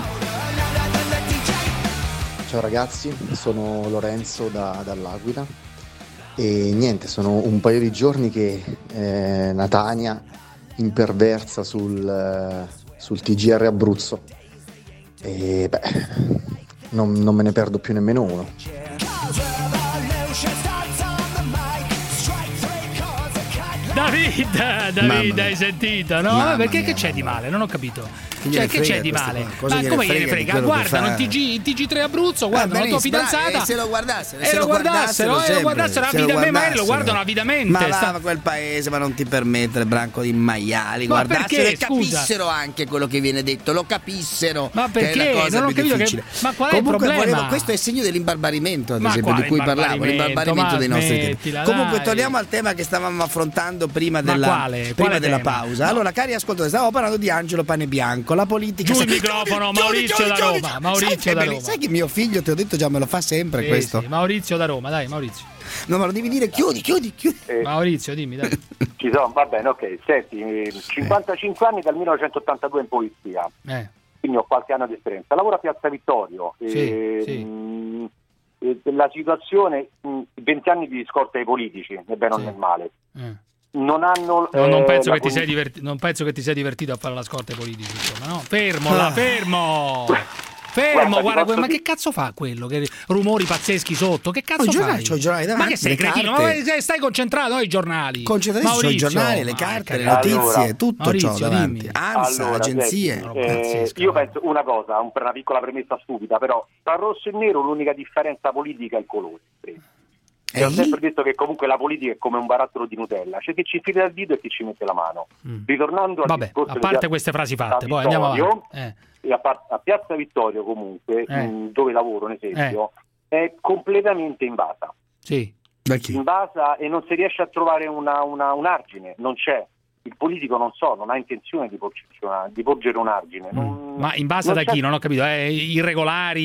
Ciao ragazzi, sono Lorenzo dall'Aquila e niente, sono un paio di giorni che Natania imperversa sul TGR Abruzzo e non me ne perdo più nemmeno uno. David, hai sentito, no? Perché che c'è di male? Non ho capito. Cioè, che c'è di male? Ma come gliene frega? Guardano il TG3 Abruzzo, guardano la tua fidanzata. Se lo guardassero magari lo guardano avidamente. Ma va a quel paese, ma non ti permettere, branco di maiali. Guardassero e capissero anche quello che viene detto, lo capissero. Ma perché? Che è la cosa non ho più capito difficile. Ma qual è il problema? Questo è il segno dell'imbarbarimento, ad esempio, di cui parlavo, l'imbarbarimento dei nostri tempi. Comunque torniamo al tema che stavamo affrontando prima della pausa. Allora, cari ascoltatori, stavamo parlando di Angelo Panebianco. La politica. Giù il microfono, Maurizio da Roma. Maurizio da Roma. Sai che mio figlio, ti ho detto già, me lo fa sempre questo. Sì, Maurizio da Roma, dai, Maurizio. No, ma lo devi dire, chiudi. Maurizio, dimmi, dai. Ci sono, va bene, ok. Senti, 55 anni dal 1982 in polizia. Quindi ho qualche anno di esperienza. Lavoro a Piazza Vittorio. La situazione, 20 anni di scorta ai politici, né bene o né male. Non hanno non penso che ti sei divertito a fare la scorta ai politici, insomma, no? Fermo, guarda, ma che cazzo fa quello? Che rumori pazzeschi sotto, che cazzo fai? C'ho i giornali davanti. Ma che sei cretino? Ma stai concentrato ai giornali. Concentratissimo sui giornali, le carte, le notizie, tutto Maurizio, ciò davanti. ANSA, agenzie. Io penso una cosa, per una piccola premessa stupida, però tra rosso e nero l'unica differenza politica è il colore. E ho sempre detto che comunque la politica è come un barattolo di Nutella, c'è chi ci infila il dito e chi ci mette la mano. Ritornando al discorso, a parte queste frasi fatte, poi andiamo avanti. E a Piazza Vittorio comunque, dove lavoro, un esempio, è completamente invasa. Sì. Invasa e non si riesce a trovare un argine, non c'è. Il politico non ha intenzione di porgere un argine. Ma invasa da chi? Non ho capito. Irregolari?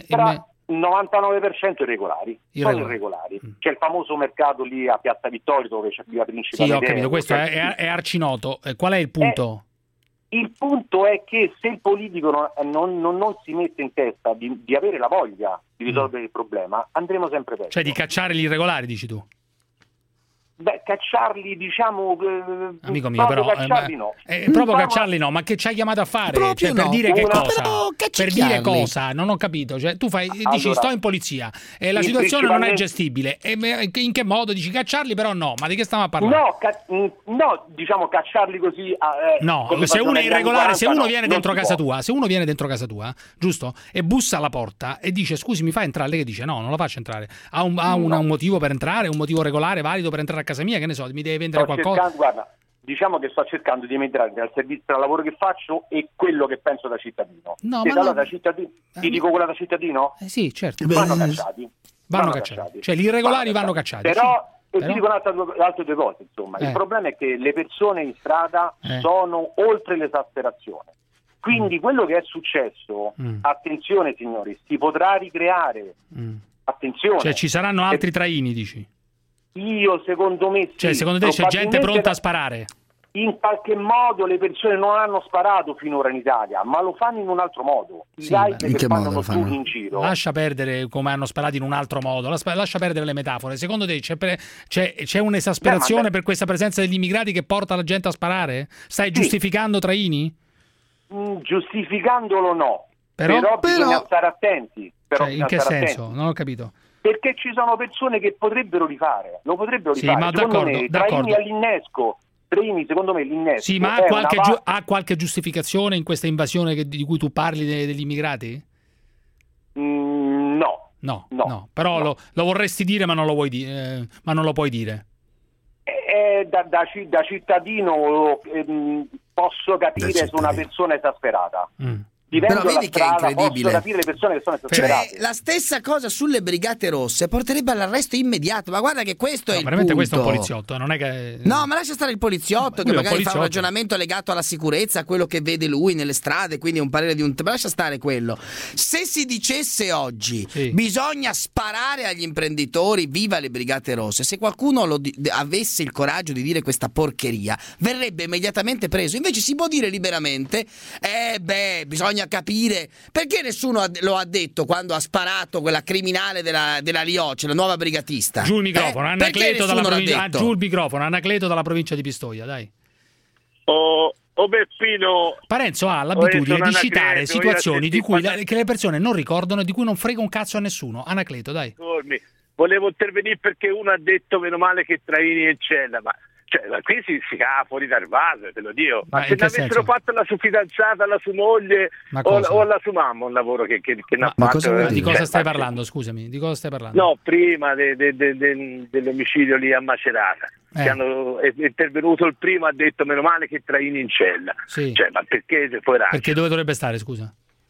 99% irregolari. Sono irregolari. C'è il famoso mercato lì a Piazza Vittorio dove c'è via Principe. Sì, ho capito, questo è arcinoto. Qual è il punto? Il punto è che se il politico non si mette in testa di avere la voglia di risolvere il problema, andremo sempre peggio. Cioè di cacciare gli irregolari, dici tu? Beh, cacciarli, diciamo, amico mio, però no. Proprio cacciarli no, ma che ci hai chiamato a fare? Cioè, per dire che cosa? Per dire cosa? Non ho capito. Cioè, tu dici sto in polizia e la situazione non è gestibile. E in che modo dici cacciarli? Però no, ma di che stiamo a parlare? No, diciamo cacciarli così. No, se uno è irregolare, se uno viene dentro casa tua, giusto? E bussa alla porta e dice scusi, mi fa entrare? Lei che dice no, non lo faccio entrare. Ha un motivo per entrare, un motivo regolare, valido per entrare a casa mia, che ne so, mi deve vendere qualcosa. Guarda, diciamo che sto cercando di mediare tra il servizio, tra il lavoro che faccio e quello che penso da cittadino. No, ma allora da cittadino, ti dico quella da cittadino? Sì, certo. Vanno cacciati. Vanno cacciati. Cioè gli irregolari vanno cacciati. Però ti dico altre due cose, insomma. Il problema è che le persone in strada sono oltre l'esasperazione. Quindi quello che è successo, attenzione signori, si potrà ricreare. Attenzione. Cioè ci saranno altri traini, dici? Secondo me sì. Cioè secondo te c'è gente pronta a sparare? In qualche modo le persone non hanno sparato finora in Italia, ma lo fanno in un altro modo. In che modo lo fanno? In giro. Lascia perdere come hanno sparato in un altro modo, lascia perdere le metafore. Secondo te c'è un'esasperazione per questa presenza degli immigrati che porta la gente a sparare? Stai giustificando traini? Giustificandolo no. Però bisogna stare attenti. In che senso? Non ho capito. Perché ci sono persone che potrebbero rifare, lo potrebbero rifare. Ma d'accordo. Traini all'innesco. Secondo me l'innesco. Sì, ma ha qualche giustificazione in questa invasione di cui tu parli degli immigrati? No. Però lo vorresti dire, ma non lo vuoi dire, ma non lo puoi dire. Da cittadino posso capire se una persona è esasperata. Però vedi che è incredibile. Capire le persone che sono cioè, la stessa cosa sulle Brigate Rosse porterebbe all'arresto immediato. Ma guarda che questo è il veramente punto. Questo è un poliziotto, non è che... No, ma lascia stare il poliziotto, che magari fa un ragionamento legato alla sicurezza, a quello che vede lui nelle strade, quindi è un parere di un... Ma lascia stare quello. Se si dicesse oggi bisogna sparare agli imprenditori, viva le Brigate Rosse, se qualcuno avesse il coraggio di dire questa porcheria, verrebbe immediatamente preso. Invece si può dire liberamente, bisogna capire perché nessuno lo ha detto quando ha sparato quella criminale della Lioce, la nuova brigatista. Giù il microfono, Anacleto dalla provincia di Pistoia, dai. Beppino, Parenzo ha l'abitudine di citare situazioni di cui che le persone non ricordano e di cui non frega un cazzo a nessuno. Anacleto, dai. Volevo intervenire perché uno ha detto meno male che Traini è in cella, ma qui si cava fuori dal vaso, te lo dico. Ma se ne avessero fatto alla sua fidanzata, alla sua moglie o alla sua mamma un lavoro che ne ha fatto. Di cosa stai parlando? Scusami, di cosa stai parlando? No, prima dell'omicidio lì a Macerata. Che è intervenuto il primo, ha detto meno male che Traini in cella. Sì. Ma perché poi Perché dove dovrebbe stare, scusa?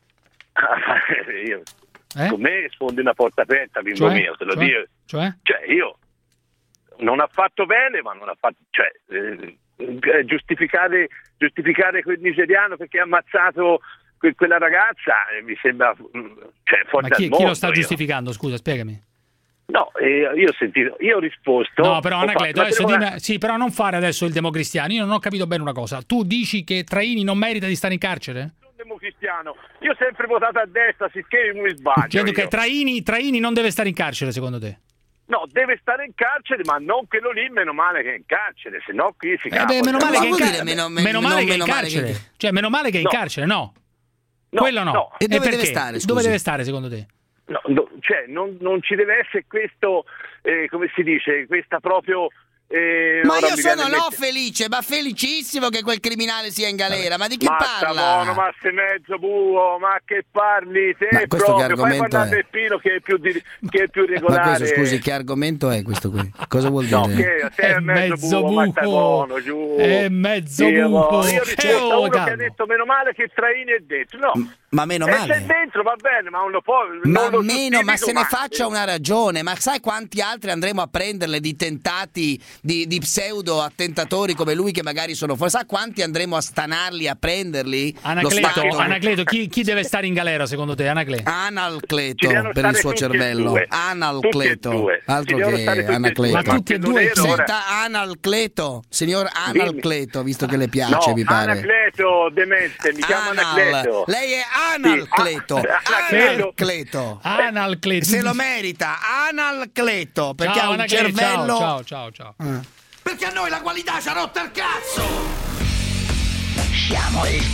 Io con me sfondi una porta aperta, bimbo mio, te lo dico. Cioè io non ha fatto bene, ma non ha fatto, giustificare quel nigeriano perché ha ammazzato quella ragazza mi sembra fuori dal mondo. Chi lo sta giustificando? Scusa, spiegami. No, io ho sentito, io ho risposto. No, però Anacleto, sì, però non fare adesso il democristiano. Io non ho capito bene una cosa. Tu dici che Traini non merita di stare in carcere? Democristiano. Io ho sempre votato a destra, sicché mi sbaglio. Credo che Traini non deve stare in carcere, secondo te? No, deve stare in carcere, ma non quello lì, meno male che è in carcere, se no qui si cava. Meno male che è in carcere. Cioè, meno male che è in carcere, no. Quello no. E dove deve stare, scusi? Dove deve stare, secondo te? Non ci deve essere questo, come si dice, questa proprio... ma io sono felice, ma felicissimo che quel criminale sia in galera. Ma di chi parla? Ma sei mezzo buo, ma che parli te? Ma questo proprio? Che argomento fai Peppino che è più regolare. Ma questo, scusi, che argomento è questo qui? Cosa vuol dire? No, che è mezzo buo, ma stai buono, giù. È mezzo buco. Io risposto a uno che ha detto meno male che Traini è dentro. No. Ma meno male. Se è dentro va bene, ma uno può. Ma se ne faccia una ragione. Ma sai quanti altri andremo a prenderle di tentati, di pseudo attentatori come lui che magari sono fuori? Sa quanti andremo a stanarli, a prenderli? Anacleto, chi deve stare in galera secondo te? Analcleto per il suo cervello. Analcleto, altro che Anacleto. Ma tutti e due. Senta Analcleto, signor Analcleto, visto che le piace, vi pare. Anacleto demente, mi chiamo Anacleto. Lei è Analcleto. Analcleto. Se lo merita, Analcleto, perché ha un cervello. Ciao. Perché a noi la qualità ci ha rotto il cazzo. Siamo il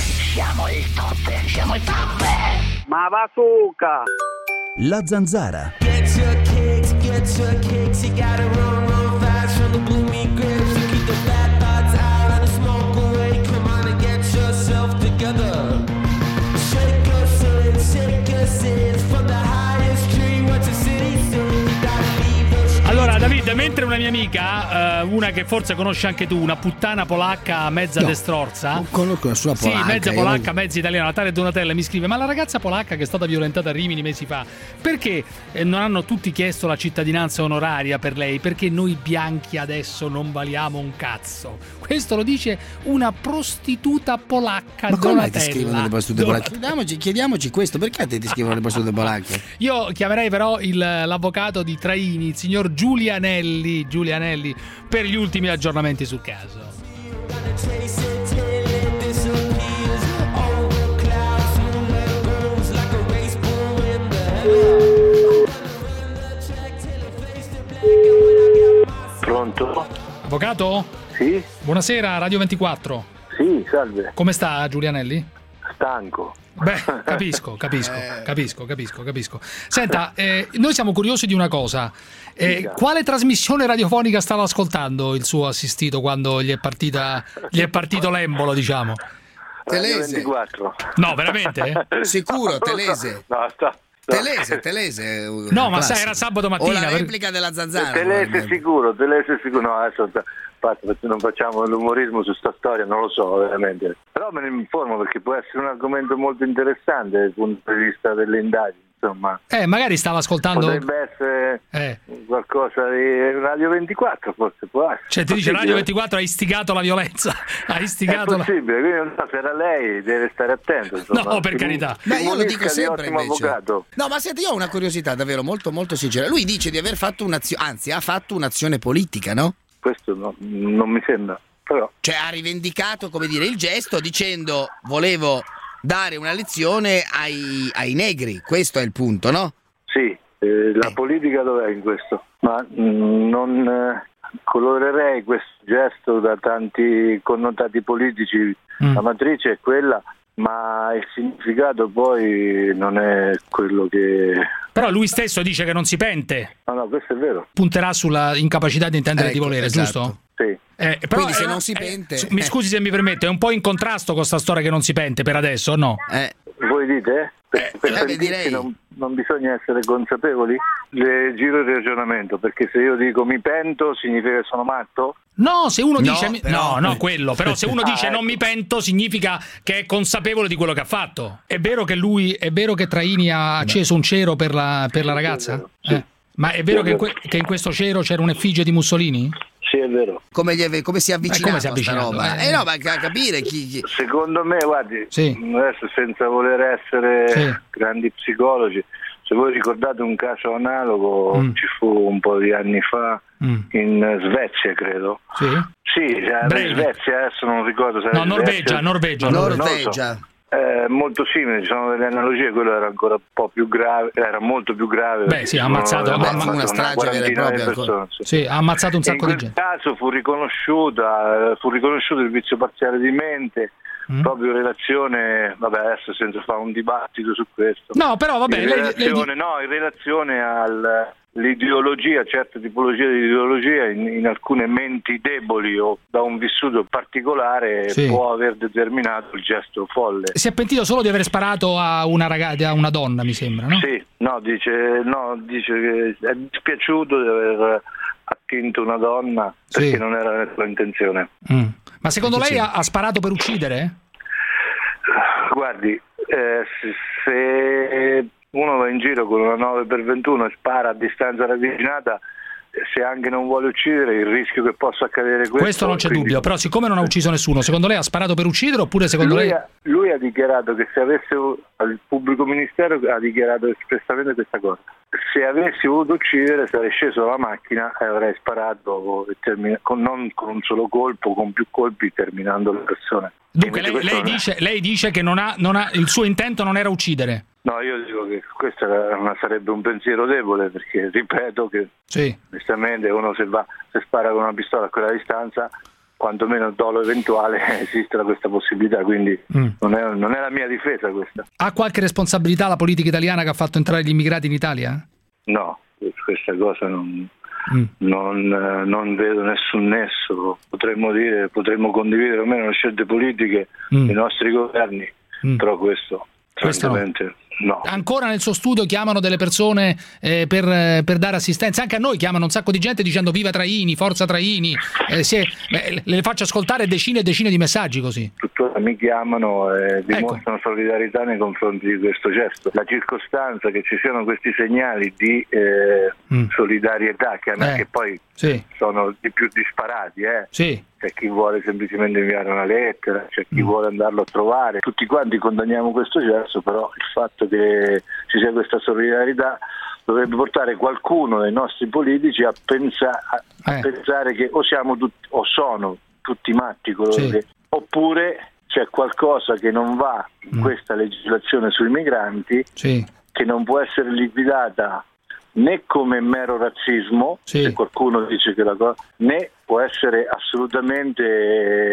top. Ma bazooka. La Zanzara. Get your kicks, you gotta run fast from the gloomy grapes. You keep the bad thoughts out and the smoke away. Come on and get yourself together. Shake us in from the highest tree. What's the city say? You gotta leave those. Allora, David, mentre una mia amica, una che forse conosci anche tu, una puttana polacca mezza destrorza. Non conosco la sua polacca. Sì, mezza polacca, mezza italiana, Natalia Donatella mi scrive: ma la ragazza polacca che è stata violentata a Rimini mesi fa, perché non hanno tutti chiesto la cittadinanza onoraria per lei? Perché noi bianchi adesso non valiamo un cazzo. Questo lo dice una prostituta polacca. Ma come ti scrivono le prostitute polacche? Chiediamoci questo, perché a te ti scrivono le prostitute polacche? Io chiamerei però l'avvocato di Traini, il signor Giulianelli, per gli ultimi aggiornamenti sul caso. Pronto? Avvocato? Sì? Buonasera, Radio 24. Sì, salve. Come sta Giulianelli? Stanco. Beh, capisco. Senta, noi siamo curiosi di una cosa. Quale trasmissione radiofonica stava ascoltando il suo assistito quando gli è partito l'embolo, diciamo? Telese. 24. No, veramente? Sicuro, Telese. No, Telese. No, ma sai, era sabato mattina. O la replica della Zanzara. Telese sicuro. No, adesso non facciamo l'umorismo su sta storia, non lo so veramente. Però me ne informo perché può essere un argomento molto interessante dal punto di vista delle indagini. Insomma, magari stava ascoltando. Potrebbe essere qualcosa di Radio 24, forse può essere. Cioè, ti dice Radio 24 ha istigato la violenza. Ha istigato. È possibile, quindi non so se era lei, deve stare attento. Insomma. No, per carità. Io lo dico sempre invece. Avvocato. No, ma senti, io ho una curiosità davvero molto molto sincera. Lui dice di aver fatto ha fatto un'azione politica, no? Questo non mi sembra, però. Cioè ha rivendicato, come dire, il gesto dicendo volevo dare una lezione ai negri, questo è il punto, no? Sì, la politica dov'è in questo? Ma non colorerei questo gesto da tanti connotati politici, la matrice è quella, ma il significato poi non è quello che... Però lui stesso dice che non si pente. No, questo è vero. Punterà sulla incapacità di intendere di volere, esatto. Giusto? Sì. Però, quindi se non si pente... mi scusi se mi permette, è un po' in contrasto con sta storia che non si pente per adesso, o no? Voi dite? Direi. Non bisogna essere consapevoli? Le giro il ragionamento, perché se io dico mi pento significa che sono matto? No, se uno dice quello, però se uno dice non mi pento significa che è consapevole di quello che ha fatto. È vero che Traini ha acceso un cero per la ragazza? Sì. Ma è vero che in questo cero c'era un'effigie di Mussolini? Sì, è vero. Come si è avvicinato a sta roba? No, ma a capire chi... Secondo me, guardi, adesso senza voler essere grandi psicologi, se voi ricordate un caso analogo, ci fu un po' di anni fa in Svezia, credo. Sì, in Svezia, adesso non ricordo se era Norvegia. Molto simile, ci sono delle analogie, quello era ancora un po' più grave, era molto più grave. Beh, sì, ha ammazzato una strage vera e propria. Persone, sì, ha ammazzato un sacco di gente. In quel caso fu riconosciuto il vizio parziale di mente, proprio in relazione, adesso senza fare un dibattito su questo. No, però vabbè, in relazione all'ideologia, certe tipologie di ideologia in alcune menti deboli o da un vissuto particolare può aver determinato il gesto folle. Si è pentito solo di aver sparato a una ragazza, a una donna, mi sembra, no? Sì, dice che è dispiaciuto di aver attinto una donna perché non era la sua intenzione. Ma secondo lei ha sparato per uccidere? Guardi, se uno va in giro con una 9x21 e spara a distanza ravvicinata, se anche non vuole uccidere, il rischio che possa accadere questo non c'è dubbio, però siccome non ha ucciso nessuno, secondo lei ha sparato per uccidere oppure secondo lei... Lui ha dichiarato che se avesse, al pubblico ministero ha dichiarato espressamente questa cosa: se avessi voluto uccidere sarei sceso dalla macchina e avrei sparato non con un solo colpo, con più colpi, terminando le persone. Dunque lei dice che il suo intento non era uccidere. No, io dico che questo sarebbe un pensiero debole, perché ripeto che onestamente uno se spara con una pistola a quella distanza, quantomeno dolo eventuale, esiste questa possibilità, quindi non è la mia difesa questa. Ha qualche responsabilità la politica italiana che ha fatto entrare gli immigrati in Italia? No, questa cosa non vedo nessun nesso. Potremmo condividere o meno le scelte politiche dei nostri governi, però questo francamente no. Ancora nel suo studio chiamano delle persone per dare assistenza, anche a noi chiamano un sacco di gente dicendo viva Traini, forza Traini, le faccio ascoltare decine e decine di messaggi così. Tuttora mi chiamano e dimostrano solidarietà nei confronti di questo gesto. La circostanza che ci siano questi segnali di solidarietà che poi sono di più disparati, c'è chi vuole semplicemente inviare una lettera, c'è chi vuole andarlo a trovare, tutti quanti condanniamo questo gesto, però il fatto che ci sia questa solidarietà dovrebbe portare qualcuno dei nostri politici a pensare che o siamo tutti, o sono tutti matti oppure c'è qualcosa che non va in questa legislazione sui migranti che non può essere liquidata né come mero razzismo, se qualcuno dice che la cosa, né può essere assolutamente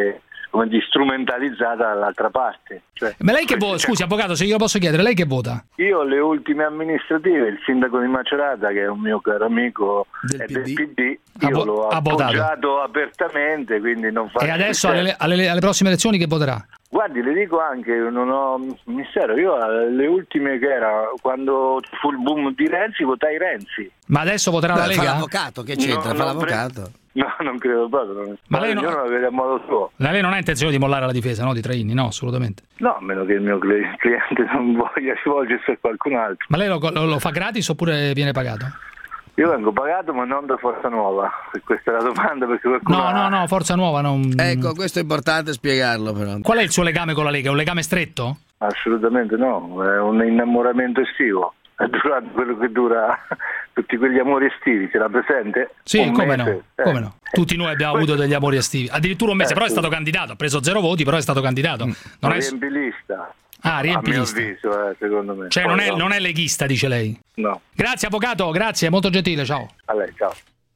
strumentalizzata dall'altra parte. Cioè, ma lei che vota? Scusi, avvocato, se io lo posso chiedere, lei che vota? Io alle ultime amministrative, il sindaco di Macerata, che è un mio caro amico del PD, io l'ho appoggiato apertamente, quindi non faccio. E adesso alle prossime elezioni che voterà? Guardi, le dico anche, non ho mistero, io alle ultime che era, quando fu il boom di Renzi, votai Renzi. Ma adesso voterà la Lega? Fa l'avvocato, che c'entra? Fa l'avvocato? No, non credo proprio. Ma lei ognuno la vede a modo suo. Lei non ha intenzione di mollare la difesa, no? Di Traini? No, assolutamente. No, a meno che il mio cliente non voglia rivolgersi a qualcun altro. Ma lei lo fa gratis oppure viene pagato? Io vengo pagato, ma non da Forza Nuova. Questa è la domanda, perché qualcuno... No, Forza Nuova non... Ecco, questo è importante spiegarlo però. Qual è il suo legame con la Lega? È un legame stretto? Assolutamente no, è un innamoramento estivo. È durato quello che dura tutti quegli amori estivi, ce l'ha presente? Sì, come no. Tutti noi abbiamo avuto degli amori estivi. Addirittura un mese, però è stato candidato. Ha preso 0 voti, però è stato candidato. Non è riempilista. Ah, riempilista. A mio avviso, secondo me. Cioè non è leghista, dice lei? No. Grazie avvocato, grazie, molto gentile, ciao. A lei, ciao.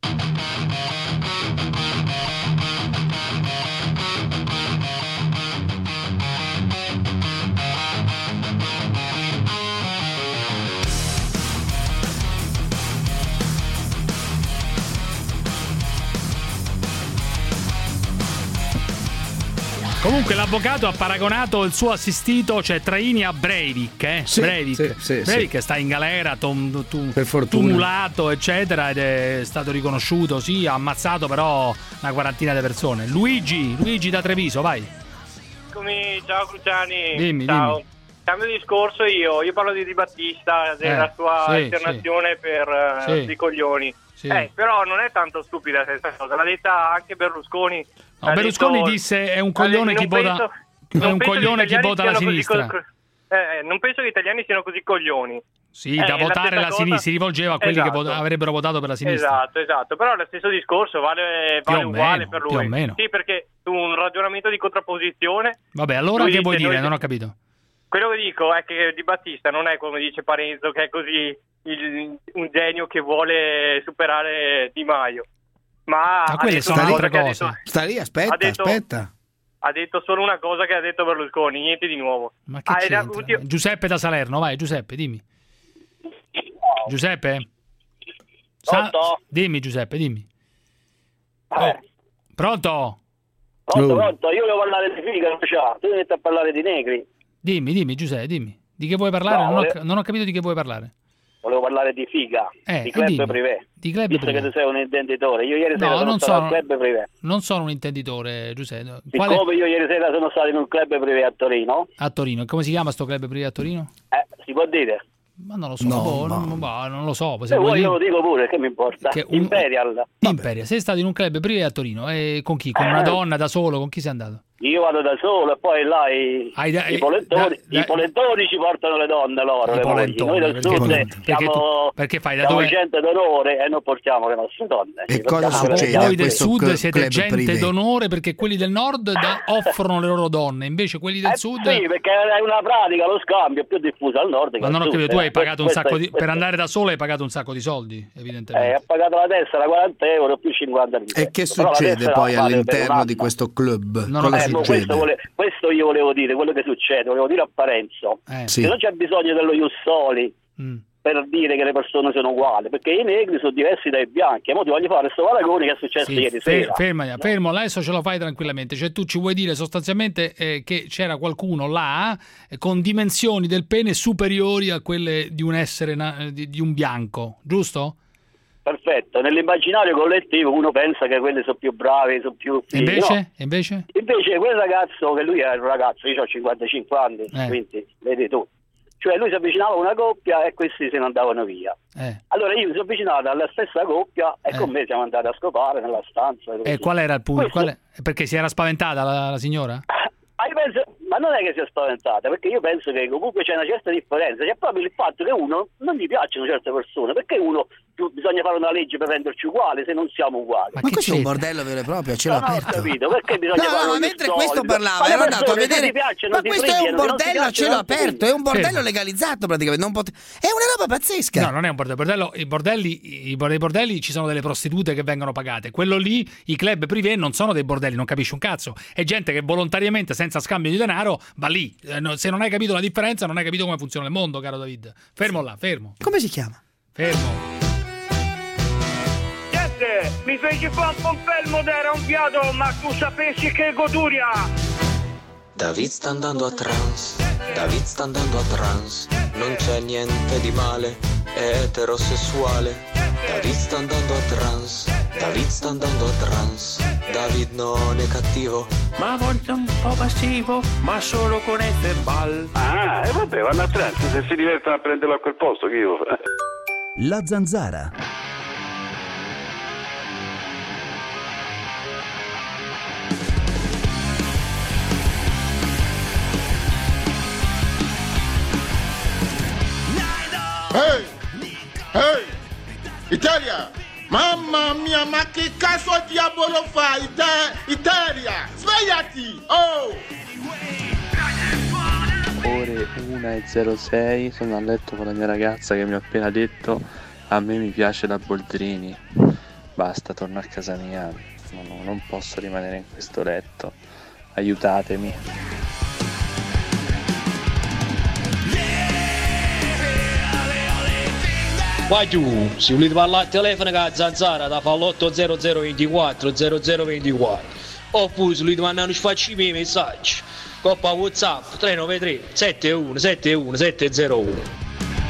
Comunque l'avvocato ha paragonato il suo assistito, cioè Traini, a Breivik, Sì, Breivik. sì. Breivik sta in galera, per fortuna, tumulato, eccetera, ed è stato riconosciuto, sì, ha ammazzato però una quarantina di persone. Luigi da Treviso, vai. Eccomi, ciao Cruciani. Dimmi. Cambio discorso io parlo di Di Battista, della sua internazione per i coglioni. Sì. Però non è tanto stupida questa cosa, l'ha detta anche Berlusconi. No, Berlusconi disse è un coglione chi vota la sinistra. Non penso che gli italiani siano così coglioni. Sì, da votare la sinistra, si rivolgeva a quelli che avrebbero votato per la sinistra. Esatto, però lo stesso discorso vale uguale per lui. Più o meno. Sì, perché su un ragionamento di contrapposizione. Vabbè, allora che vuoi dire? Non ho capito. Quello che dico è che Di Battista non è, come dice Parenzo, che è così un genio che vuole superare Di Maio. Ma quelle sono altre cose. Sta lì, aspetta. Ha detto solo una cosa che ha detto Berlusconi, niente di nuovo. Ma che c'entra? Giuseppe da Salerno, vai Giuseppe, dimmi. Giuseppe? Dimmi Giuseppe, dimmi. Pronto? Pronto, io volevo parlare di figa, tu devi a parlare di negri. Dimmi Giuseppe, dimmi. Di che vuoi parlare? Non ho capito di che vuoi parlare. Volevo parlare di figa, di club privé. Di club visto privé. che tu sei un intenditore. Io ieri sera sono stato al club privé. Non sono un intenditore, Giuseppe. Siccome io ieri sera sono stato in un club privé a Torino. A Torino, come si chiama sto club privé a Torino? Si può dire? Ma non lo so, non lo so. Se vuoi io lo dico pure, che mi importa. Imperial. Sei stato in un club privé a Torino e con chi? Con una donna, da solo? Con chi sei andato? Io vado da solo e poi là i polentoni ci portano le donne loro, le mogli. Noi del sud siamo gente d'onore e non portiamo le nostre donne. E cosa succede? Voi del sud siete gente d'onore perché quelli del nord offrono le loro donne, invece quelli del sud... Sì, perché è una pratica, lo scambio è più diffuso al nord che al sud. Ma non ho capito, tu hai pagato un sacco di... Per andare da solo hai pagato un sacco di soldi, evidentemente. Ha pagato la tessera 40 euro più 50 lire. E che succede poi all'interno di questo club? Questo io volevo dire, quello che succede, volevo dire a Parenzo che non c'è bisogno dello Ius Soli per dire che le persone sono uguali, perché i negri sono diversi dai bianchi. E mo ti voglio fare questo paragone che è successo ieri sera. Fermo, adesso ce lo fai tranquillamente. Cioè tu ci vuoi dire sostanzialmente che c'era qualcuno là con dimensioni del pene superiori a quelle di un essere di un bianco, giusto? Perfetto, nell'immaginario collettivo uno pensa che quelli sono più bravi, sono più figli. Invece quel ragazzo, che lui era un ragazzo, io ho 55 anni, quindi vedi tu. Cioè lui si avvicinava a una coppia e questi se ne andavano via. Allora io mi sono avvicinato alla stessa coppia e con me siamo andati a scopare nella stanza. E qual era il punto? Perché si era spaventata la signora? Ma non è che sia spaventata, perché io penso che comunque c'è una certa differenza. C'è proprio il fatto che uno non gli piacciono certe persone, perché uno bisogna fare una legge per renderci uguali, se non siamo uguali. Ma questo è un bordello vero e proprio, a cielo aperto. Ho capito, perché bisogna fare ma mentre questo parlava ero andato a vedere, ma questo è un bordello a cielo aperto, è un bordello legalizzato praticamente, è una roba pazzesca. No, non è un bordello, i bordelli ci sono delle prostitute che vengono pagate, quello lì, i club privé non sono dei bordelli, non capisci un cazzo, è gente che volontariamente senza scambio di denaro va lì. Se non hai capito la differenza non hai capito come funziona il mondo, caro David. Fermo là, fermo. Come si chiama? Fermo. Mi feci fare un confermo d'era un fiato, ma tu sapessi che goduria. David sta andando a trance, David sta andando a trance, non c'è niente di male, è eterosessuale. David sta andando a trance, David sta andando a trance, David non è cattivo, ma a volte un po' passivo, ma solo con Ethelball. Ah, e vabbè, vanno a trance, se si divertono a prenderlo a quel posto, che io fa? La Zanzara. Ehi! Ehi! Italia! Mamma mia, ma che cazzo diavolo fai? Italia! Svegliati! Oh! Ore 1:06, sono a letto con la mia ragazza che mi ha appena detto a me mi piace la Boldrini. Basta, torno a casa mia. Non posso rimanere in questo letto. Aiutatemi. Vai tu, se volete parlare al telefono con la Zanzara da fa l'80024 0024 oppure se volete mandare i miei messaggi coppa WhatsApp 393 71 71 701.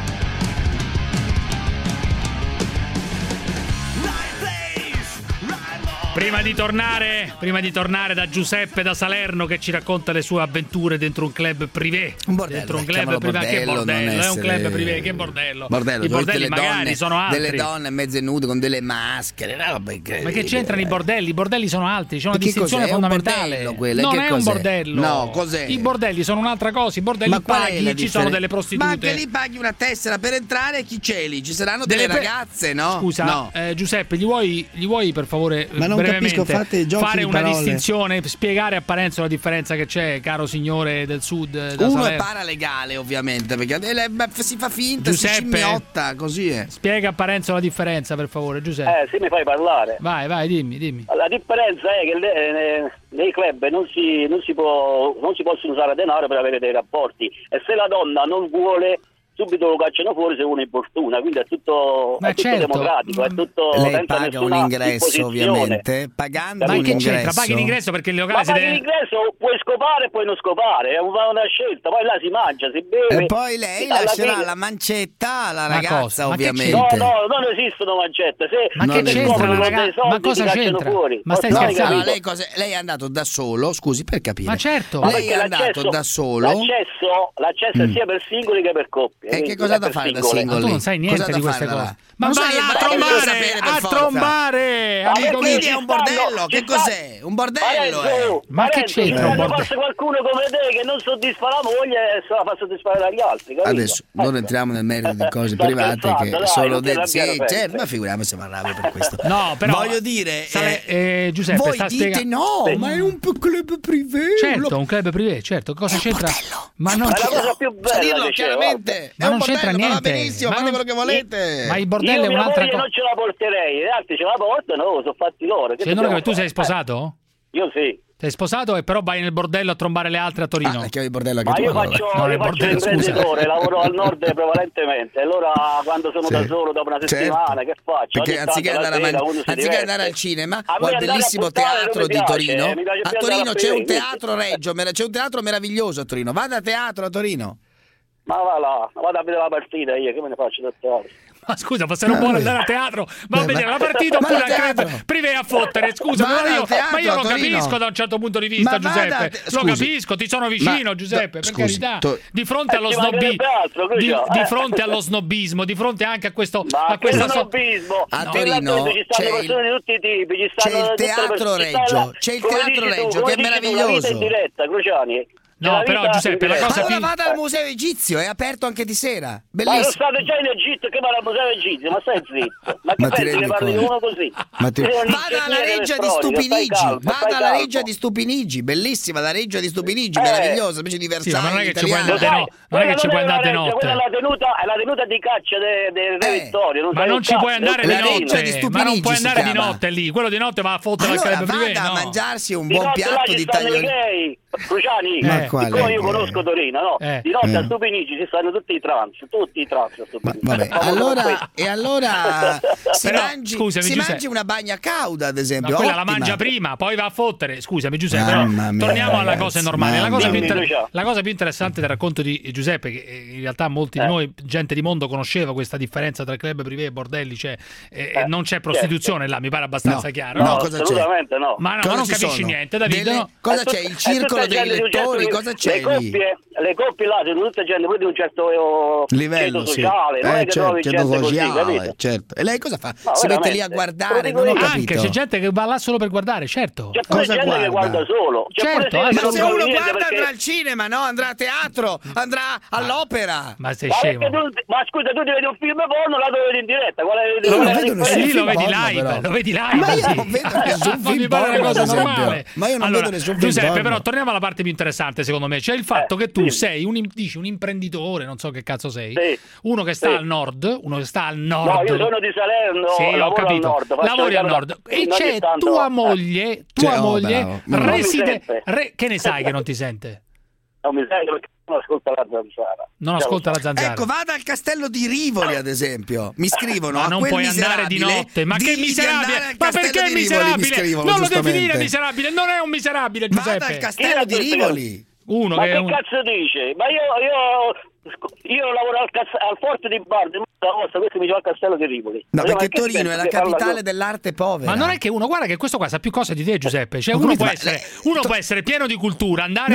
Prima di tornare da Giuseppe da Salerno che ci racconta le sue avventure dentro un club privé. Un bordello. Dentro un club privé. Che bordello, è un club privé, che bordello. I bordelli magari sono altri. Delle donne mezze nude con delle maschere. Ma che c'entrano i bordelli? I bordelli sono altri, c'è una distinzione fondamentale. Non è un bordello. No, cos'è? I bordelli sono un'altra cosa, i bordelli paghi, ci sono delle prostitute. Ma anche lì paghi una tessera per entrare, chi c'è lì? Ci saranno delle ragazze, no? Scusa, no. Giuseppe, gli vuoi per favore capisco, fare una distinzione, spiegare a Parenzo la differenza che c'è, caro signore del sud da uno Salerno. È paralegale ovviamente perché si fa finta, Giuseppe, si scimmiotta, così è. Spiega a Parenzo la differenza per favore, Giuseppe. Se mi fai parlare. Vai, dimmi. La differenza è che nei club non si possono usare denaro per avere dei rapporti e se la donna non vuole subito lo cacciano fuori se uno importuna, quindi è tutto democratico, è tutto. Lei paga un ingresso ovviamente, pagando un ingresso. Paghi l'ingresso perché il locale paghi l'ingresso, puoi scopare e puoi non scopare, è una scelta, poi là si mangia, si beve. E poi lei lascerà la mancetta alla ragazza, ovviamente. No, non esistono mancette. Ma che c'entra la ragazza? Ma cosa c'entra? Ma stai scherzando? Lei è andato da solo, scusi per capire. Ma certo. Lei è andato da solo. L'accesso è sia per singoli che per coppie. E che cosa da fare da singoli? Tu non sai niente di queste cose. Ma vai a trombare! Quindi è un bordello, che cos'è? Un bordello! Ma che c'entra un bordello? Forse qualcuno come te che non soddisfa la moglie e se la fa soddisfare dagli altri, capito? Adesso non entriamo nel merito di cose private che sono certo, ma figuriamo se parlavo per questo. No, però voglio dire, Giuseppe, voi dite no, ma è un club privé. Certo, un club privé, certo. Cosa c'entra? Ma non c'è la cosa più bella, chiaramente. Ma non c'entra niente. Va benissimo, fate quello che volete. Ma il bordello è un'altra cosa. Non ce la porterei, gli altri ce la portano, sono fatti loro. Tu sei sposato? Io sì. Sei sposato e però vai nel bordello a trombare le altre a Torino. Che il bordello ma io faccio l'imprenditore, lavoro al nord prevalentemente. Allora quando sono da solo dopo una settimana, che faccio? Perché anziché andare al cinema o al bellissimo teatro di Torino, a Torino c'è un teatro Reggio, c'è un teatro meraviglioso a Torino. Vada a teatro a Torino. Ma va là, vado a vedere la partita io, che me ne faccio da teatro? Ma scusa, se non vuole andare a teatro, va a vedere la partita oppure al club privé a fottere. Scusa, ma io lo capisco da un certo punto di vista, Giuseppe. Lo capisco, ti sono vicino, Giuseppe, per carità. Di fronte allo di fronte allo snobismo, di fronte anche a questo snobismo. A Torino c'è il teatro Reggio, che è meraviglioso. In diretta, Cruciani. No, però Giuseppe, la cosa allora vada al museo egizio, è aperto anche di sera. Bellissimo. Ma sono stato già in Egitto, che va al museo egizio, ma stai zitto. Ma che pensi che parli di uno così? Vada alla reggia di Stupinigi, vada alla reggia di Stupinigi, bellissima la reggia di Stupinigi, meravigliosa, invece di Versailles. Ma non è che ci puoi andare di notte. Quella è la tenuta di caccia del Re Vittorio. Ma non ci puoi andare di notte, ma non puoi andare di notte lì. Quello di notte va a fottere il club privé. Vada a mangiarsi un buon piatto di tagliolini. Cruciani, siccome io conosco Torino, no? Di notte a Stupinigi ci stanno tutti i trans a Stupinigi. Vabbè, allora si mangi una bagna cauda, ad esempio. Ma quella la mangia prima, poi va a fottere. Scusami Giuseppe, però torniamo alle cose normali. La cosa più interessante del racconto di Giuseppe, che in realtà molti di noi, gente di mondo, conosceva questa differenza tra club privé e bordelli, cioè non c'è prostituzione là, mi pare abbastanza chiaro. No, cosa assolutamente c'è? No. Ma non capisci niente, David. Cosa c'è? Il circolo dei lettori, cosa c'è lì? Le coppie là sono tutta gente poi di un certo livello sociale, non è che trovi gente così, certo. E lei cosa fa? Si mette lì a guardare, non ho capito. Anche c'è gente che va là solo per guardare, certo. C'è pure gente che guarda solo. Certo, ma se uno guarda andrà al cinema, no? Andrà a teatro, andrà all'opera. Ma sei scemo. Ma scusa, tu ti vedi un film porno, là lo vedi in diretta. Lo vedi live. Ma io non vedo nessun film porno. Ma io non vedo nessun film Giuseppe, porno. però torniamo alla parte più interessante, secondo me, cioè il fatto che tu sei un imprenditore, non so che cazzo sei, uno che sta al nord, No, io sono di Salerno, sì, ho capito. Lavori al nord e c'è tua moglie reside. Che ne sai che non ti sente? Non mi sento perché non ascolta la zanzara. Non ascolta la zanzara. Ecco, vada al castello di Rivoli, ad esempio. Mi scrivono. Ma non puoi andare di notte. Ma che miserabile! Ma perché è miserabile? Non lo definire miserabile, non è un miserabile, Giuseppe. Vada al castello di Rivoli. Ma che cazzo dice? Ma io lavoro al forte di Bardi, questo mi fa al castello di Rivoli. No, perché Torino è la capitale dell'arte povera. Ma non è che uno, guarda che questo qua sa più cose di te, Giuseppe. Cioè uno può essere pieno di cultura, andare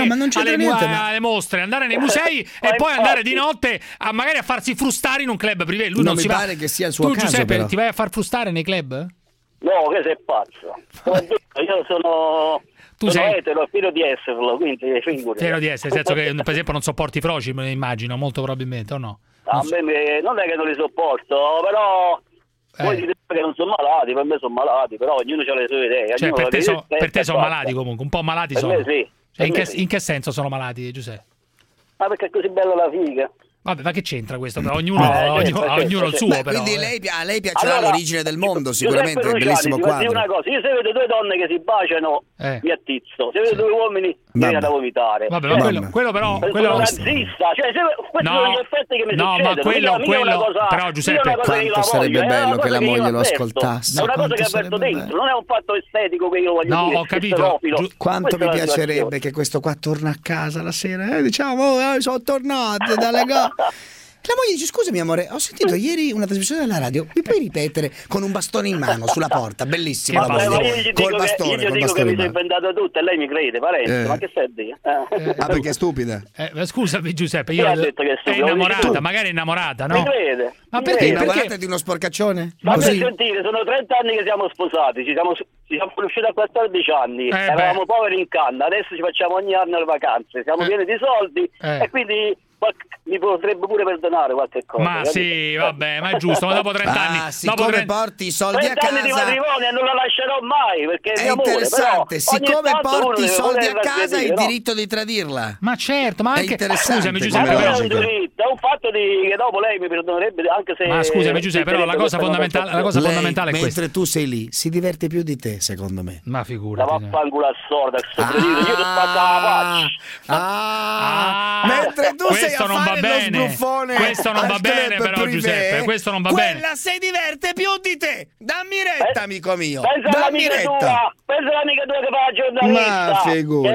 alle mostre, andare nei musei e poi andare di notte magari a farsi frustare in un club privé. Lui non mi si pare che sia il suo tu, caso, Giuseppe, però. Ti vai a far frustare nei club? No, che sei pazzo. Io sono etero, figlio di esserlo, quindi figurati. Figlio di essere, nel senso che per esempio non sopporti i froci, me ne immagino, molto probabilmente, o no? A me non è che non li sopporto, però poi dire che non sono malati, per me sono malati, però ognuno ha le sue idee. Cioè per te sono malati comunque, un po' malati per sono. Me sì. Cioè, in che senso sono malati, Giuseppe? Ma perché è così bella la figa. Vabbè, ma che c'entra questo? Però ognuno il suo. Beh, però, quindi a lei piacerà l'origine del mondo, sicuramente, è un bellissimo quadro. Una cosa, io se vedo due donne che si baciano, mi attizzo. Se vedo due uomini, mi viene da vomitare. Vabbè, ma quello però... Quello razzista, cioè questi sono gli effetti che mi succedono. No, ma quello però, Giuseppe, quanto sarebbe bello che la moglie lo ascoltasse. È una cosa che avverto dentro, non è un fatto estetico che io voglio dire. No, ho capito. Quanto mi piacerebbe che questo qua torna a casa la sera, diciamo, sono tornato dalle gare. La moglie dice: scusami amore, ho sentito ieri una trasmissione della radio, mi puoi ripetere, con un bastone in mano sulla porta, bellissimo la moglie, col bastone, io dico che mi sono inventato tutto e lei mi crede, parente, ma che stai a dire? Perché è stupida. Scusami Giuseppe, io è innamorata, magari è innamorata, no? Mi crede. Ma perché? Innamorata di uno sporcaccione? Ma per sentire, sono 30 anni che siamo sposati, ci siamo conosciuti a 14 anni, eravamo poveri in canna, adesso ci facciamo ogni anno le vacanze, siamo pieni di soldi e quindi mi potrebbe pure perdonare qualche cosa. Ma sì, vabbè, ma è giusto, ma dopo 30 anni... Siccome porti i soldi a casa... 30 anni di matrimonio non la lascerò mai, perché è mio amore, interessante, siccome porti i soldi a casa hai il diritto di tradirla. Ma certo, ma anche... Scusami Giuseppe, però è un diritto, è un fatto che dopo lei mi perdonerebbe anche se... Ma scusami Giuseppe, però la cosa fondamentale è questa. Mentre tu sei lì, si diverte più di te, secondo me. Ma figurati. La vaffanculo assorda, io ti spacco la faccia. Mentre tu sei a non va fare bene. lo sbruffone, questo non va bene però privé, Giuseppe, questo non va bene. Quella si diverte più di te. Dammi retta, amico mio. Pensa all'amica tua che fa la giornalista. Ma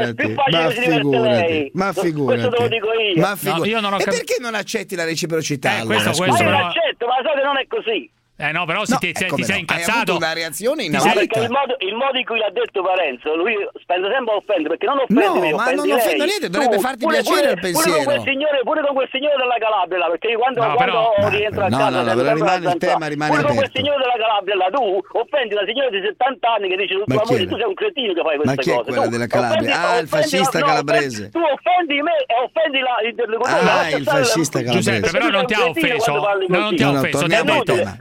figurati. Ma figurati. Questo te lo dico io. Ma figurati. Io non ho e perché non accetti la reciprocità? Ma io l'accetto, ma so che non è così. No, però ti sei incazzato. Hai avuto una reazione perché il modo in cui l'ha detto Parenzo, lui spende sempre a offendere, perché non offende me, ma non offendo niente, dovrebbe farti piacere il pensiero. Pure con quel signore della Calabria, perché quando rientra a casa... No, però rimane il tema, rimane aperto. Pure con quel aperto. signore della Calabria, tu offendi la signora di 70 anni che dice tua moglie, tu sei un cretino che fai queste cose. Ma chi è quella della Calabria? Il fascista calabrese. Tu offendi me e offendi il fascista calabrese. Giuseppe, però non ti ha offeso. Non ti ha offeso. Torniamo al tema.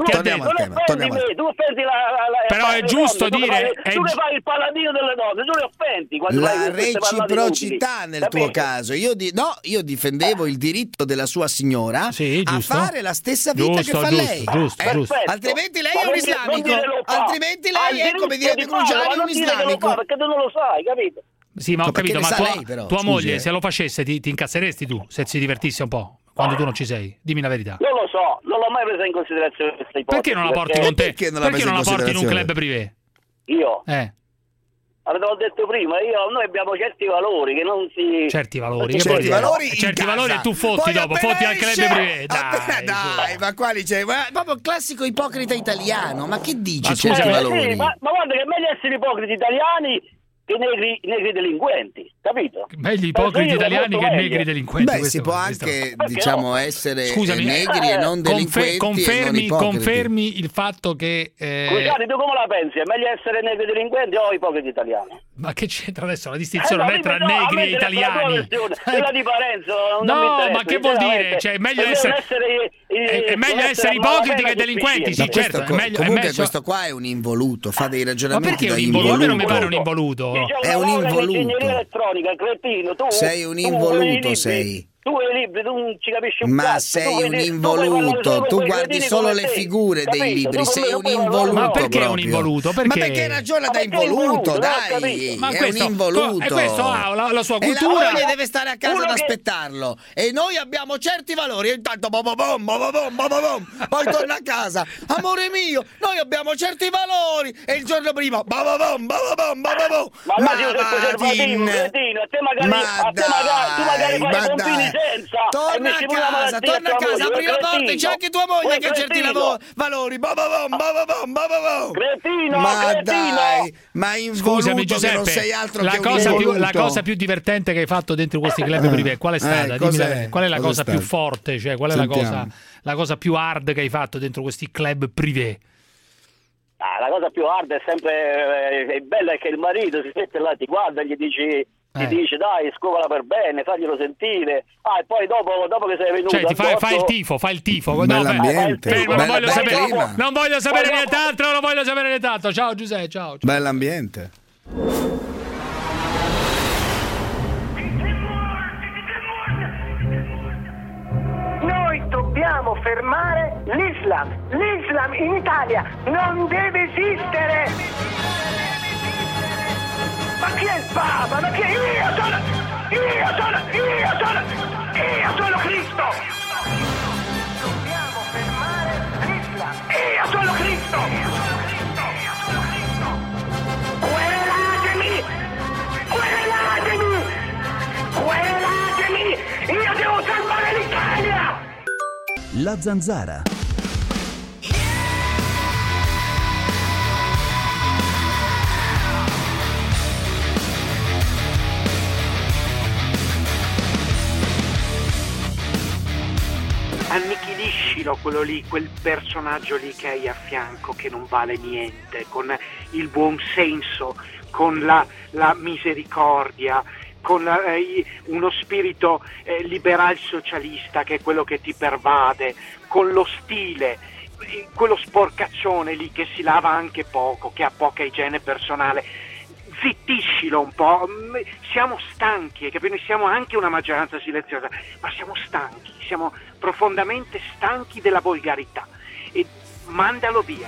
Però è giusto dire... Tu ne fai il paladino delle donne, tu le offendi. La reciprocità nel tuo caso. Io difendevo il diritto della sua signora a fare la stessa vita che fa lei. Giusto. Altrimenti lei è un islamico. Altrimenti lei è, come direbbe Cruciani, un islamico. Perché tu non lo sai, capito? Sì, ma ho capito, ma tua moglie se lo facesse ti incazzeresti tu, se si divertisse un po'? Quando tu non ci sei, dimmi la verità. Non lo so, non l'ho mai presa in considerazione questa ipotesi. Perché non la porti con te? Perché non la porti in un club privé? Io? L'ho detto prima, noi abbiamo certi valori che non si... Certi valori? Certi valori e tu fotti dopo, fotti al club privé. Dai, ma quali c'è? Proprio il classico ipocrita italiano, ma che dici certi valori? Sì, ma guarda che è meglio essere ipocriti italiani che negri delinquenti, capito? Meglio ipocriti italiani che negri delinquenti. Beh, si può anche, essere negri e non delinquenti. Confermi il fatto che... Scusate, tu come la pensi? È meglio essere negri delinquenti o ipocriti italiani? Ma che c'entra adesso la distinzione non è tra negri e italiani? Quella di Parenzo no, ma che vuol dire? Cioè, è meglio essere ipocriti che delinquenti, sì, certo. Comunque questo qua è un involuto, fa dei ragionamenti. Ma perché un involuto? A me non mi pare un involuto. È un involuto. Elettronica, cretino, sei un involuto, sei. Tu hai libri, tu non ci capisci un ma cazzo. Sei un involuto, tu guardi solo le figure dei libri, sei un involuto. Ma perché proprio. È un involuto? Perché? Ma perché ragiona da involuto, dai. Ma è un involuto. E questo ha la sua cultura. E la moglie deve stare a casa ad aspettarlo. E noi abbiamo certi valori. E intanto poi torna a casa. Amore mio, noi abbiamo certi valori. E il giorno prima Ma torna a casa, apri la porta, c'è anche tua moglie che ha certi valori. Cretino, ma dai, ma involuto. Scusami, Giuseppe, che non sei altro che un involuto. La cosa più divertente che hai fatto dentro questi club privé qual è stata? Qual è la cosa più forte, cioè qual è la cosa più hard che hai fatto dentro questi club privé? La cosa più hard è sempre bella, è che il marito si mette là, ti guarda e gli dice dai, scovala per bene, faglielo sentire. E poi dopo che sei venuto, cioè fa il tifo. Bell'ambiente. Non voglio sapere nient'altro. Ciao Giuseppe, ciao. Bell'ambiente. Noi dobbiamo fermare l'Islam. L'Islam in Italia non deve esistere. Ma chi è il Papa? Ma chi è? Io sono Cristo! Dobbiamo fermare l'Islam! Io sono Cristo! Querelatemi! Io devo salvare l'Italia! La Zanzara. Annichiliscilo quello lì, quel personaggio lì che hai a fianco che non vale niente, con il buon senso, con la misericordia, con uno spirito liberal socialista che è quello che ti pervade, con lo stile, quello sporcaccione lì che si lava anche poco, che ha poca igiene personale. Zittiscilo un po', siamo stanchi, capito? Noi siamo anche una maggioranza silenziosa, ma siamo stanchi, siamo profondamente stanchi della volgarità e mandalo via.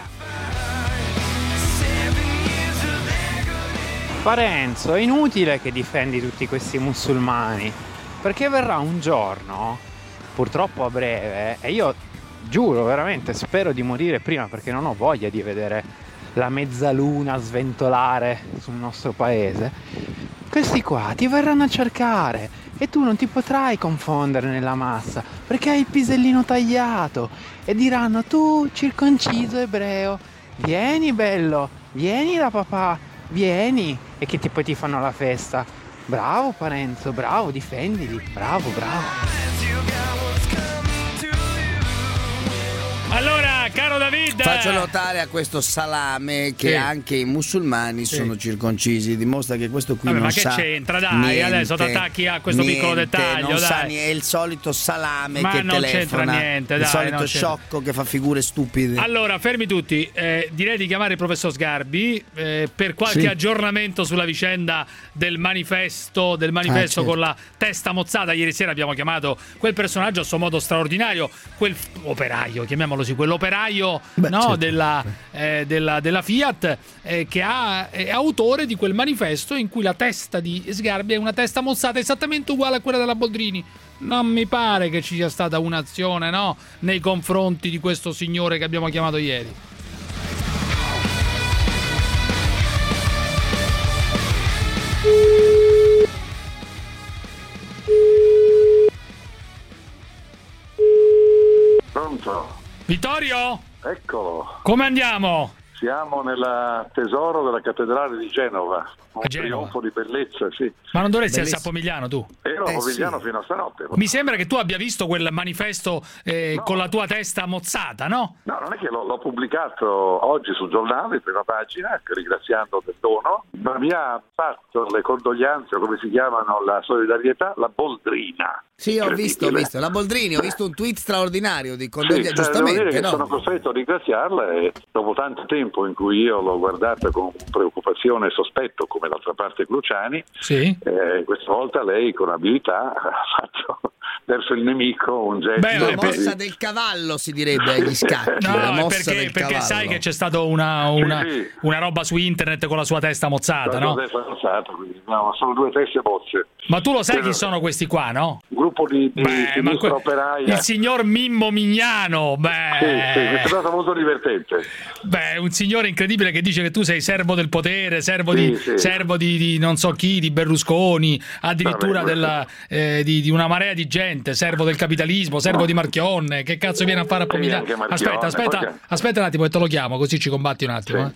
Parenzo, è inutile che difendi tutti questi musulmani, perché verrà un giorno, purtroppo a breve, e io giuro veramente spero di morire prima perché non ho voglia di vedere la mezzaluna sventolare sul nostro paese, questi qua ti verranno a cercare e tu non ti potrai confondere nella massa perché hai il pisellino tagliato e diranno: tu circonciso ebreo, vieni bello, vieni da papà, vieni, e che poi ti fanno la festa. Bravo Parenzo, bravo, difendili, bravo. Allora, caro David, faccio notare a questo salame che anche i musulmani sono circoncisi. Dimostra che questo qui non sa. Ma che c'entra? Dai, niente, adesso ti attacchi a questo piccolo dettaglio. Non dai. sa è il solito salame ma che non telefona. C'entra niente, il dai, solito sciocco che fa figure stupide. Allora, fermi tutti. Direi di chiamare il professor Sgarbi per qualche aggiornamento sulla vicenda del manifesto con la testa mozzata. Ieri sera abbiamo chiamato quel personaggio a suo modo straordinario, quel operaio, chiamiamolo così, quell'operaio della Fiat che è autore di quel manifesto in cui la testa di Sgarbi è una testa mozzata esattamente uguale a quella della Boldrini. Non mi pare che ci sia stata un'azione, no, nei confronti di questo signore che abbiamo chiamato ieri. Pronto? Vittorio? Eccolo. Come andiamo? Siamo nel tesoro della cattedrale di Genova. Un trionfo di bellezza, sì. Ma non dovresti essere a Pomigliano tu? Ero a Pomigliano fino a stanotte. Mi sembra che tu abbia visto quel manifesto con la tua testa mozzata, no? No, non è che l'ho pubblicato oggi sul giornale, prima pagina, ringraziando del dono, ma mi ha fatto le condoglianze, come si chiamano, la solidarietà, la Boldrina. Sì, ho visto la Boldrini, ho visto un tweet straordinario di condoglianze, giustamente, no? Sono costretto a ringraziarla e dopo tanto tempo in cui io l'ho guardata con preoccupazione e sospetto, come d'altra parte Cruciani, questa volta lei con abilità ha fatto verso il nemico un gesto. La mossa del cavallo si direbbe agli scacchi. No, perché sai che c'è stata una roba su internet con la sua testa mozzata, no? Sono due teste mozze. Ma tu lo sai chi sono questi qua, no? Un gruppo di sinistra operaia. Il signor Mimmo Mignano. Sì, è stato molto divertente. Un signore incredibile che dice che tu sei servo del potere, servo di non so chi, di Berlusconi, addirittura di una marea di gente, servo del capitalismo, servo di Marchionne. Che cazzo viene a fare a Pomigliano? Aspetta un attimo che te lo chiamo, così ci combatti un attimo.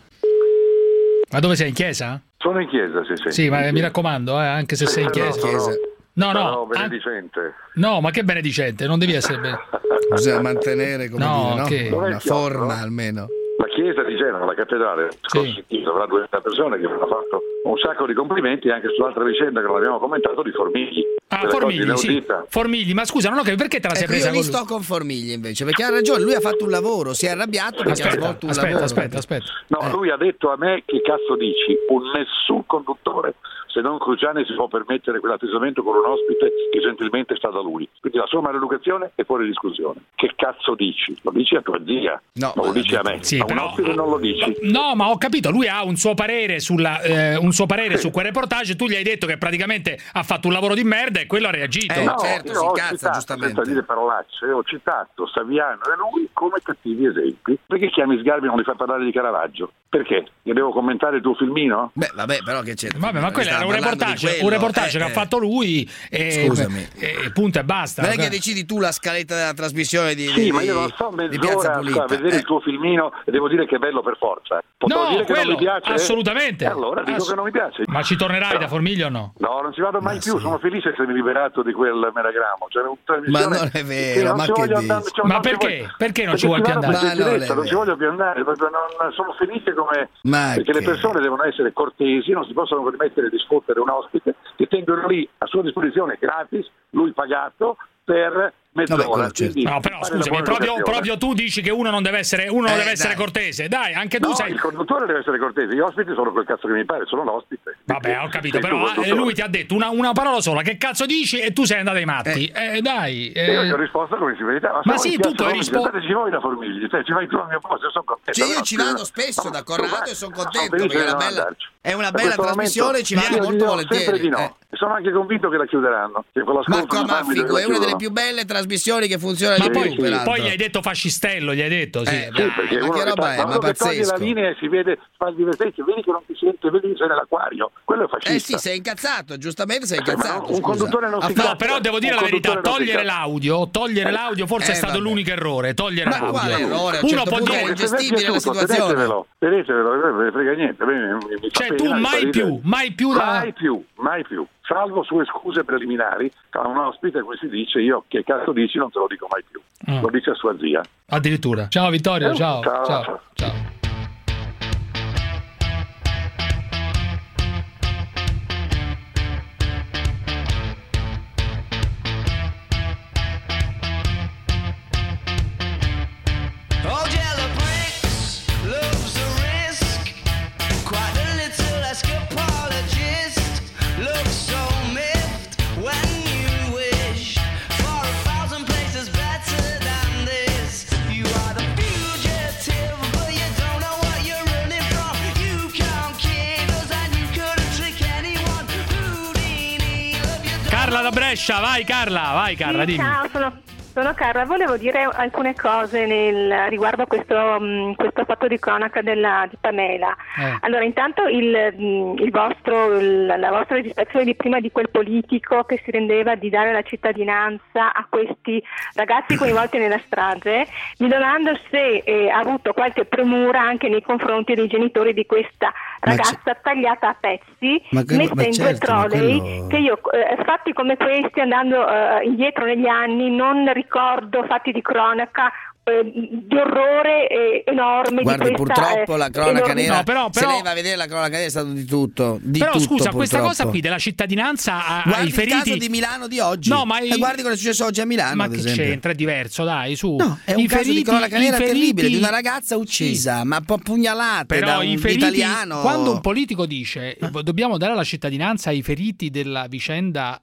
Ma dove sei, in chiesa? Sono in chiesa, sì. Sì, ma mi raccomando, anche se sei in chiesa. No, benedicente. No, ma che benedicente, non devi essere bisogna mantenere una forma almeno. La chiesa di Genova, la cattedrale, avrà 200 persone che mi hanno fatto un sacco di complimenti anche sull'altra vicenda che non abbiamo commentato di Formigli. Formigli, ma scusa, non ho capito perché te la sei presa con lui? Io sto con Formigli invece, perché ha ragione, lui ha fatto un lavoro, si è arrabbiato perché ha svolto un lavoro. Aspetta. No, lui ha detto a me: che cazzo dici? Nessun conduttore, se non Cruciani, si può permettere quell'atteggiamento con un ospite che gentilmente sta da lui. Quindi la sua maleducazione è fuori discussione. Che cazzo dici? Lo dici a tua zia? No, lo dici a me. Sì, a un ospite non lo dici. No, ma ho capito, lui ha un suo parere su quel reportage, tu gli hai detto che praticamente ha fatto un lavoro di merda e quello ha reagito. No, certo, si cazza, giustamente. Senza dire parolacce, ho citato Saviano e lui come cattivi esempi. Perché chiami Sgarbi e non li fai parlare di Caravaggio? Perché? Gli devo commentare il tuo filmino? Vabbè, però che c'è? Vabbè, ma quello era un reportage che ha fatto lui e punto e basta. Non è che decidi tu la scaletta della trasmissione di Sì, ma io non sto mezz'ora a vedere il tuo filmino e devo dire che è bello per forza. Posso dire che non mi piace? Assolutamente. Allora dico che non mi piace. Ma ci tornerai da Formiglio o no? No, non ci vado mai più, sono felice di essermi liberato di quel melagramo. Ma non è vero, ma che dici? Ma perché? Perché non ci vuoi più andare? Non ci voglio più andare, sono felice perché le persone devono essere cortesi, non si possono permettere di sfottere un ospite, che tengono lì a sua disposizione gratis, lui pagato, per mezz'ora. No, però scusami, proprio tu dici che uno non deve essere cortese. Dai, anche tu sei. Il conduttore deve essere cortese, gli ospiti sono quel cazzo che mi pare, sono l'ospite. Vabbè, ho capito, però lui ti ha detto una parola sola, che cazzo dici, e tu sei andato ai matti. Dai. Io ti ho risposto come si verità. Ma sì, tu hai risposto. Ci vuoi da Formigli, ci vai tu al mio posto, io sono contento. Io ci vado spesso da Corrado e sono contento perché è una bella trasmissione, ci vado molto volentieri. Sono anche convinto che la chiuderanno. Ma figo, è una delle più belle trasmissioni trasmissioni che funzionano ma di poi, più, peraltro. Poi gli hai detto fascistello, gli hai detto, sì. Perché ma che roba è? Ma che toglie pazzesco. la linea e si vede, fa il divertente, vedi che non ti sente, vedi che sei nell'acquario, quello è fascista. Sì, sei incazzato, giustamente sei incazzato. Un conduttore non si incazza. No, però devo dire la verità, togliere l'audio forse è stato l'unico errore, togliere l'audio. Quale errore? Uno può dire è ingestibile la situazione. Tenetevelo, non me ne frega niente. Cioè tu mai più salvo sue scuse preliminari a un ospite cui si dice: io che cazzo dici, non te lo dico mai più. Lo dice a sua zia. Addirittura. Ciao Vittorio, ciao. Carla da Brescia, vai Carla, dimmi. Ciao, sono Carla, volevo dire alcune cose riguardo a questo fatto di cronaca di Pamela. Allora, intanto la vostra registrazione di prima di quel politico che si rendeva di dare la cittadinanza a questi ragazzi coinvolti nella strage, mi domando se ha avuto qualche premura anche nei confronti dei genitori di questa ragazza tagliata a pezzi, messa in due trolley, che io fatti come questi, andando indietro negli anni, non ricordo fatti di cronaca di orrore enorme. Guardi, di questa, purtroppo la cronaca nera, però, se lei va a vedere la cronaca nera è stato di tutto. Però tutto, scusa, purtroppo. questa cosa qui della cittadinanza ai feriti. Il caso di Milano di oggi. No, ma guardi cosa è successo oggi a Milano. Ma ad che esempio. c'entra? È diverso, dai, su. No, è un caso di cronaca nera terribile di una ragazza uccisa, ma pugnalata però da un italiano. Quando un politico dice dobbiamo dare la cittadinanza ai feriti della vicenda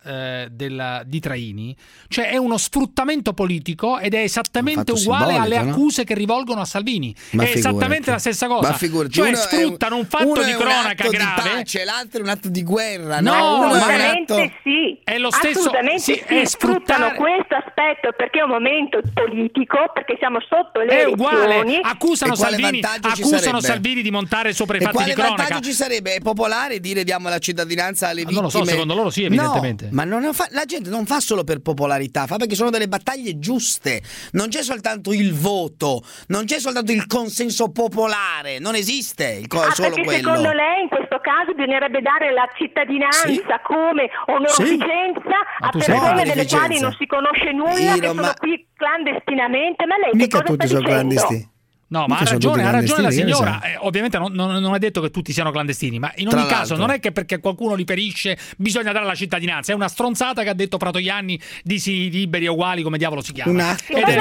di Traini, cioè è uno sfruttamento politico ed è esattamente uguale alle accuse che rivolgono a Salvini. Ma è esattamente la stessa cosa. Cioè sfruttano un fatto di cronaca grave. Di pace, l'altro è un atto di guerra. No, assolutamente sì. È lo stesso. Assolutamente sì, sfruttano questo aspetto perché è un momento politico, perché siamo sotto le elezioni. Uguale. Accusano Salvini Salvini di montare sopra i fatti di cronaca. Quale vantaggio ci sarebbe? È popolare dire diamo la cittadinanza alle vittime? Non lo so, secondo loro sì, evidentemente. No, ma la gente non fa solo per popolarità, fa perché sono delle battaglie giuste. Non c'è soltanto il voto, non c'è soltanto il consenso popolare, non esiste solo perché quello. Secondo lei in questo caso bisognerebbe dare la cittadinanza come onorificenza a persone delle quali non si conosce nulla, che sono qui clandestinamente. Ma lei mica che cosa tutti sta sono dicendo? clandestini. No, ma ha ragione la signora. Ovviamente non è detto che tutti siano clandestini, ma in ogni caso non è che perché qualcuno li ferisce bisogna dare la cittadinanza. È una stronzata che ha detto Fratoianni di liberi e uguali, come diavolo si chiama. Che cosa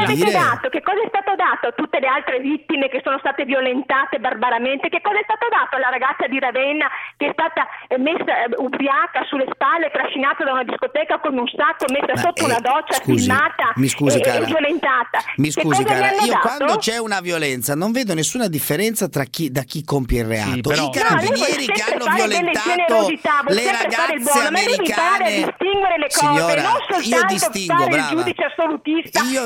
è stato dato a tutte le altre vittime che sono state violentate barbaramente? Che cosa è stato dato alla ragazza di Ravenna che è stata messa ubriaca sulle spalle, trascinata da una discoteca con un sacco, messa sotto una doccia, filmata e violentata? Mi scusi, cara, io quando c'è una violenza non vedo nessuna differenza da chi compie il reato. I carabinieri che hanno violentato le ragazze americane. Signora, io distingo, brava. Io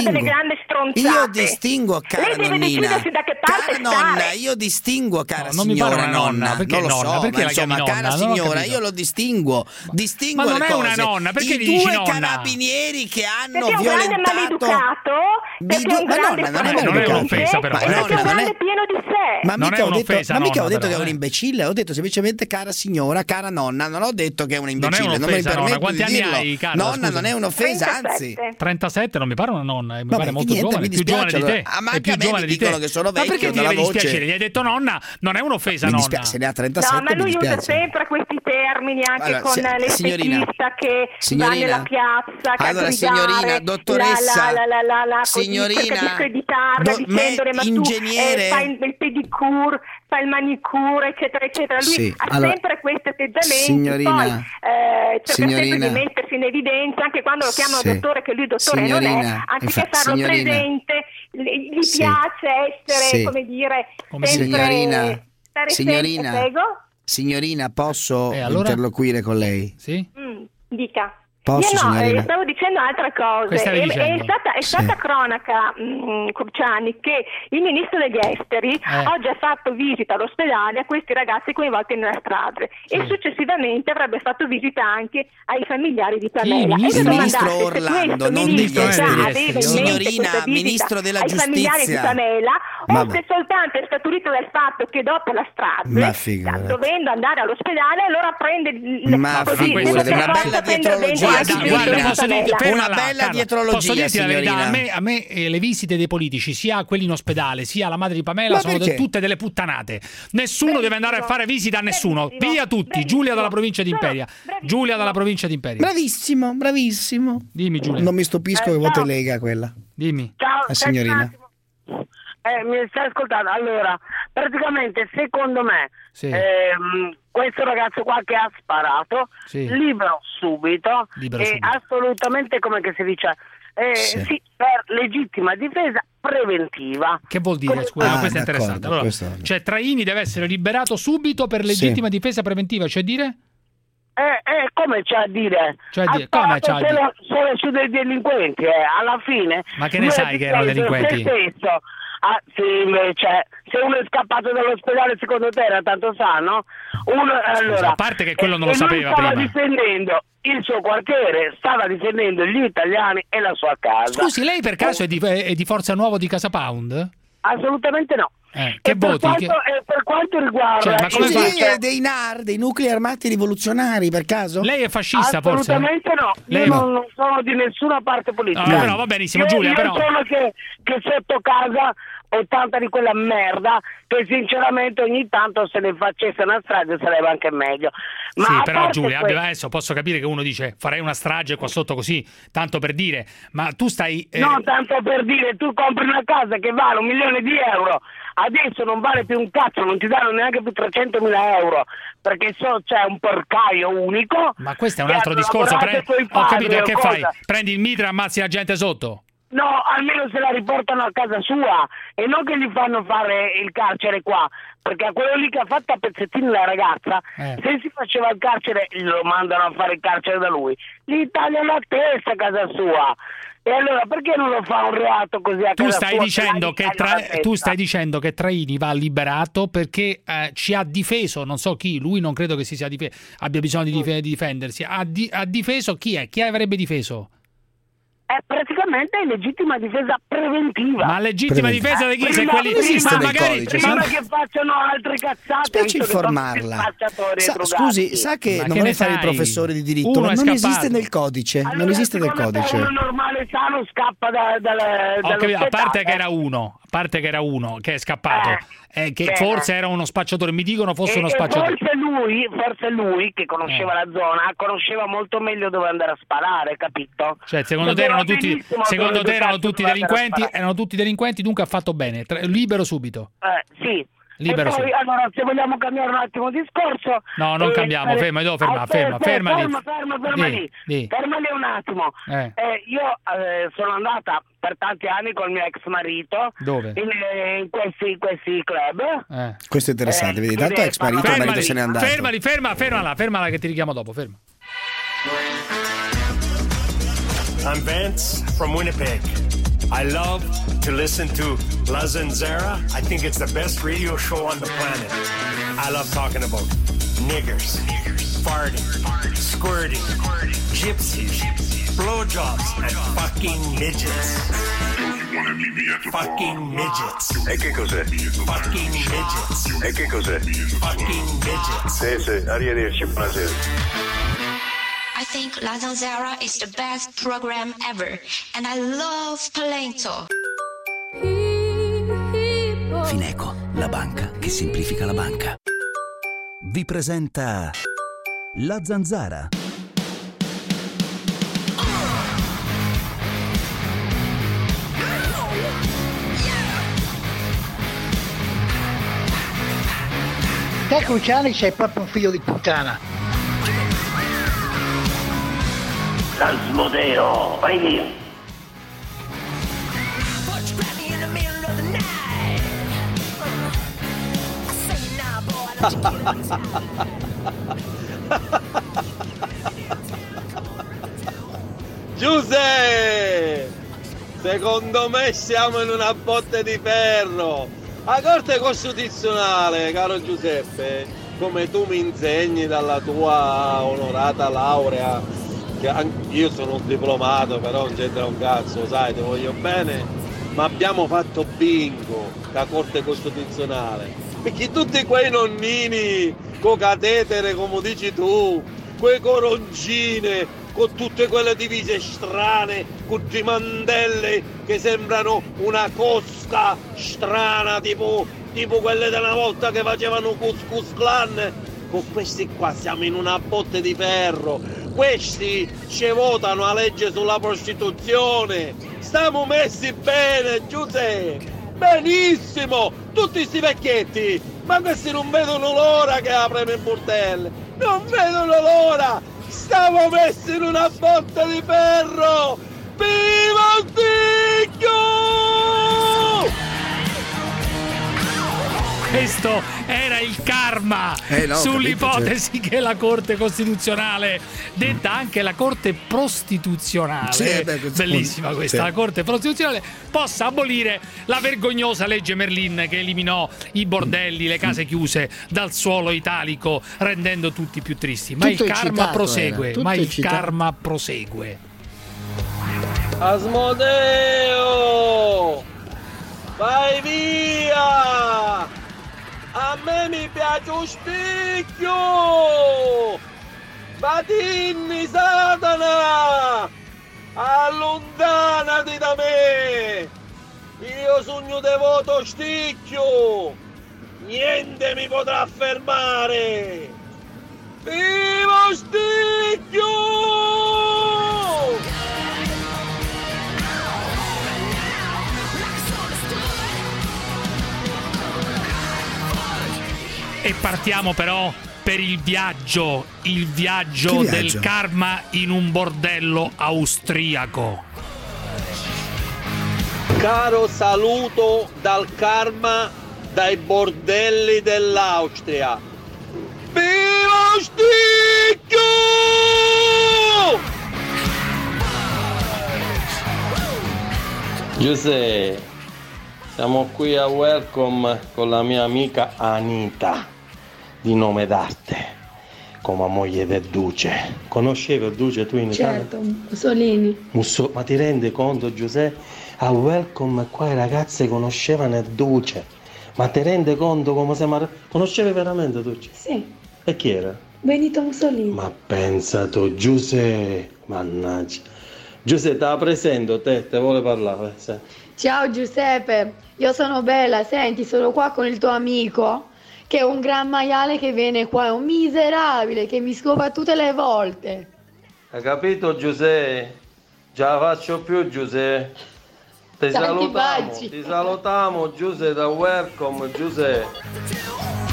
distingo, cara nonnina. Cara nonna, io distingo, cara signora nonna. Perché non lo so, perché ma insomma, cara signora, io lo distingo. Distingo ma non le è cose. una nonna, perché I dici due nonna? carabinieri che hanno perché violentato. Ma nonna, non è un'offesa, però. Non è pieno di sé. Ma mica ho detto che è un imbecille, ho detto semplicemente cara signora, cara nonna, non ho detto che è un imbecille, non mi permetto di dirlo. Hai, Carla, nonna non è un'offesa, anzi 37 non mi pare una nonna, mi pare molto giovane, più giovane di te. Ma è più giovane di te. Dicono che sono vecchio, ma perché ti deve dispiacere? Gli hai detto nonna, non è un'offesa, mi nonna. Dispiace, se ne ha 37 no, ma lui mi dispiace. usa sempre questi termini anche allora, con l'esteticista che va nella piazza, che allora signorina, dottoressa, signorina, cerca di screditarla dicendole ma ingegnere, tu fai il pedicure, fai il manicure, eccetera eccetera. Lui ha sempre questi atteggiamenti, signorina, poi cerca sempre di mettersi in evidenza anche quando lo chiamano dottore, che lui dottore non è, anziché farlo presente, gli piace essere, come dire, sempre signorina, posso interloquire con lei? Dica. Posso, signorina? Stavo dicendo altre cose. È stata cronaca, Cruciani, che il ministro degli esteri oggi ha fatto visita all'ospedale a questi ragazzi coinvolti nella strage e successivamente avrebbe fatto visita anche ai familiari di Pamela. Il ministro Orlando, non degli esteri. Signorina, ministro della giustizia. Ai familiari di Pamela, o se soltanto è scaturito dal fatto che dopo la strage, dovendo andare all'ospedale, allora prende una bella dietrologia. Una bella dietrologia, posso dirti la verità, a me le visite dei politici, sia quelli in ospedale sia la madre di Pamela, sono tutte delle puttanate. Nessuno deve andare a fare visita a nessuno. Via tutti. Giulia dalla provincia di Imperia. Giulia dalla provincia di Imperia. Bravissimo. Dimmi, Giulia. Non mi stupisco che voto Lega quella. Dimmi. Ciao, la signorina. Mi stai ascoltando? Allora, praticamente secondo me questo ragazzo qua che ha sparato, libero subito, assolutamente, come che si dice, per legittima difesa preventiva. Che vuol dire? Scusa, questo è interessante. Allora, cioè Traini deve essere liberato subito per legittima difesa preventiva, cioè dire? Come c'è a dire? Come c'è a dire? Solo su dei delinquenti, alla fine. Ma che ne sai che erano delinquenti? Invece, se uno è scappato dall'ospedale, secondo te era tanto sano? Allora, a parte che quello non lo sapeva stava prima. Difendendo il suo quartiere, stava difendendo gli italiani e la sua casa. Scusi, lei per caso è di Forza Nuovo di Casa Pound? Assolutamente no. Che voti? Per quanto riguarda lei è dei NAR, dei nuclei armati rivoluzionari, per caso? Lei è fascista, forse? Assolutamente no. Io non sono di nessuna parte politica. No, va benissimo, Giulia, però. Io sono che sotto casa ho tanta di quella merda che sinceramente ogni tanto se ne facesse una strage sarebbe anche meglio. Ma sì, però Giulia, adesso posso capire che uno dice farei una strage qua sotto così, tanto per dire, ma tu stai... No, tanto per dire, tu compri una casa che vale 1 milione di euro, adesso non vale più un cazzo, non ti danno neanche più 300.000 euro, perché c'è un porcaio unico. Ma questo è un altro discorso, ho capito, che fai? Prendi il mitra e ammazzi la gente sotto? No, almeno se la riportano a casa sua e non che gli fanno fare il carcere qua, perché a quello lì che ha fatto a pezzettini la ragazza, se si faceva il carcere lo mandano a fare il carcere da lui, gli tagliano la testa a casa sua. E allora perché non lo fa un reato così a casa sua? Tu stai dicendo che Traini va liberato perché ci ha difeso, non so chi, lui non credo che si sia abbia bisogno di difendersi, ha difeso chi è? Chi avrebbe difeso? È praticamente legittima difesa preventiva. Ma legittima difesa di chi? Se quelli magari prima che facciano altre cazzate. Specie informarla. Scusi, sa che non vuole fare il professore di diritto, non esiste nel codice. Allora, non esiste nel codice. Uno normale sano scappa dall'ospedale. A parte che era uno che è scappato, che forse era uno spacciatore, mi dicono fosse uno spacciatore. Forse lui che conosceva la zona, conosceva molto meglio dove andare a sparare, capito? Cioè, secondo te erano tutti delinquenti, dunque ha fatto bene. Libero subito. Sì. Libero poi, allora, se vogliamo cambiare un attimo discorso. No, non cambiamo, ferma lì. Ferma lì un attimo. Io sono andata per tanti anni con il mio ex marito. Dove? In questi club. Questo è interessante, vedi, tanto ex marito, il marito se n'è andato. Fermala che ti richiamo dopo, ferma. I'm Vance from Winnipeg. I love to listen to La Zanzara. I think it's the best radio show on the planet. I love talking about niggers, farting, squirting, gypsies, blowjobs, and fucking midgets. Fucking midgets. E che cos'è? Fucking midgets. E che cos'è? Fucking midgets. Sì, arrivederci, buonasera. I think La Zanzara is the best program ever, and I love Palento. Fineco, la banca che semplifica la banca. Vi presenta La Zanzara. Te Cruciani sei proprio un figlio di puttana. Asmodeo, vai via. Giuseppe, secondo me siamo in una botte di ferro. La Corte Costituzionale, caro Giuseppe, come tu mi insegni dalla tua onorata laurea, che io sono un diplomato, però non c'entra un cazzo, sai, ti voglio bene, ma abbiamo fatto bingo da Corte Costituzionale, perché tutti quei nonnini con catetere, come dici tu, quei coroncine, con tutte quelle divise strane, con i mandelle che sembrano una cosca strana, tipo quelle della volta che facevano Cuscus Clan. Con questi qua siamo in una botte di ferro. Questi ci votano la legge sulla prostituzione. Stiamo messi bene, Giuseppe. Benissimo. Tutti sti vecchietti. Ma questi non vedono l'ora che aprono i bordelli. Non vedono l'ora. Stiamo messi in una botte di ferro. Viva il Ticchio! Questo era il karma sull'ipotesi che la Corte Costituzionale, detta anche la Corte Prostituzionale, bellissima questa, la Corte Prostituzionale, possa abolire la vergognosa legge Merlin che eliminò i bordelli, le case chiuse dal suolo italico, rendendo tutti più tristi. Ma tutto il karma prosegue, karma prosegue. Asmodeo, vai via! A me mi piace un spicchio! Batinni, Satana! Allontanati da me! Io sogno devoto sticchio! Niente mi potrà fermare! Viva Sticchio! E partiamo però per il viaggio del karma in un bordello austriaco. Caro saluto dal karma dai bordelli dell'Austria. Viva Sticchio! Giuseppe, siamo qui a Welcome con la mia amica Anita, di nome d'arte, come moglie del Duce. Conoscevi il Duce tu in Italia? Certo, Mussolini. Ma ti rendi conto, Giuseppe? A Welcome qua i ragazzi conoscevano il Duce. Ma ti rendi conto come siamo... Conoscevi veramente il Duce? Sì. E chi era? Benito Mussolini. Ma pensa tu, Giuseppe, mannaggia. Giuseppe, te la presento, te vuole parlare. Ciao Giuseppe, io sono Bella, senti, sono qua con il tuo amico, che è un gran maiale che viene qua, è un miserabile che mi scopa tutte le volte. Hai capito, Giuseppe? Già la faccio più, Giuseppe. Ti salutiamo, Giuseppe, da Welcome, Giuseppe.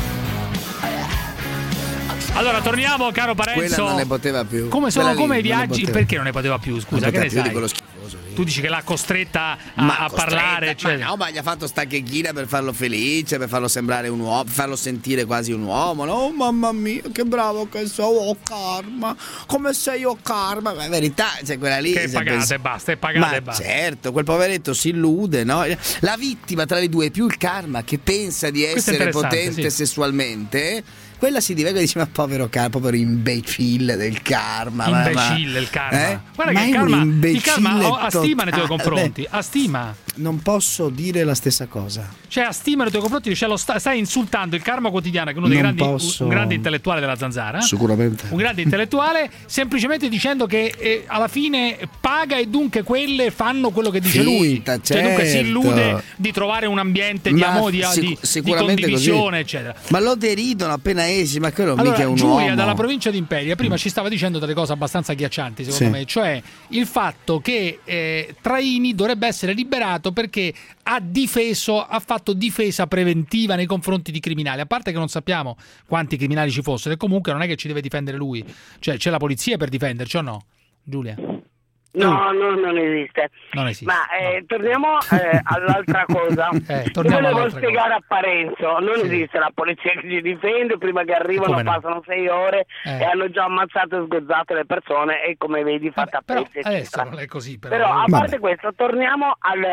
Allora torniamo, caro Parenzo. Quella non ne poteva più. Come sono come i viaggi? Perché non ne poteva più? Scusa, che ne sai? Quello schifoso. Tu dici che l'ha costretta a parlare? Cioè... Ma gli ha fatto sta checchina per farlo felice, per farlo sembrare un uomo, per farlo sentire quasi un uomo. No? Oh mamma mia, che bravo che sei, oh karma, come sei oh karma. Ma in verità, cioè quella lì... Che è pagata e basta, è pagata e basta. Certo, quel poveretto si illude, no? La vittima tra le due è più il karma che pensa di essere potente sessualmente. Quella si diverte e dice: ma povero imbecille del karma. Imbecille il karma. Guarda che il karma ha stima nei tuoi confronti. Ha stima. Non posso dire la stessa cosa. Cioè, ha stima nei tuoi confronti, cioè stai insultando il Karma Quotidiano, che è uno dei un grande intellettuale della Zanzara. Sicuramente. Un grande intellettuale, semplicemente dicendo che alla fine paga e dunque quelle fanno quello che dice lui. Certo. Cioè, dunque si illude di trovare un ambiente di amore, di condivisione, eccetera. Ma lo deridono appena esci, ma quello mica è un Giulia uomo. Dalla provincia di Imperia prima ci stava dicendo delle cose abbastanza agghiaccianti, secondo me, cioè il fatto che Traini dovrebbe essere liberato perché ha fatto difesa preventiva nei confronti di criminali, a parte che non sappiamo quanti criminali ci fossero e comunque non è che ci deve difendere lui, cioè c'è la polizia per difenderci, o no, Giulia? non esiste. Non esiste. Ma torniamo all'altra cosa. Volevo spiegare a Parenzo, non esiste la polizia che ci difende, prima che arrivano passano 6 ore e hanno già ammazzato e sgozzato le persone e come vedi fatta pezzi. Adesso non è così però a parte questo, torniamo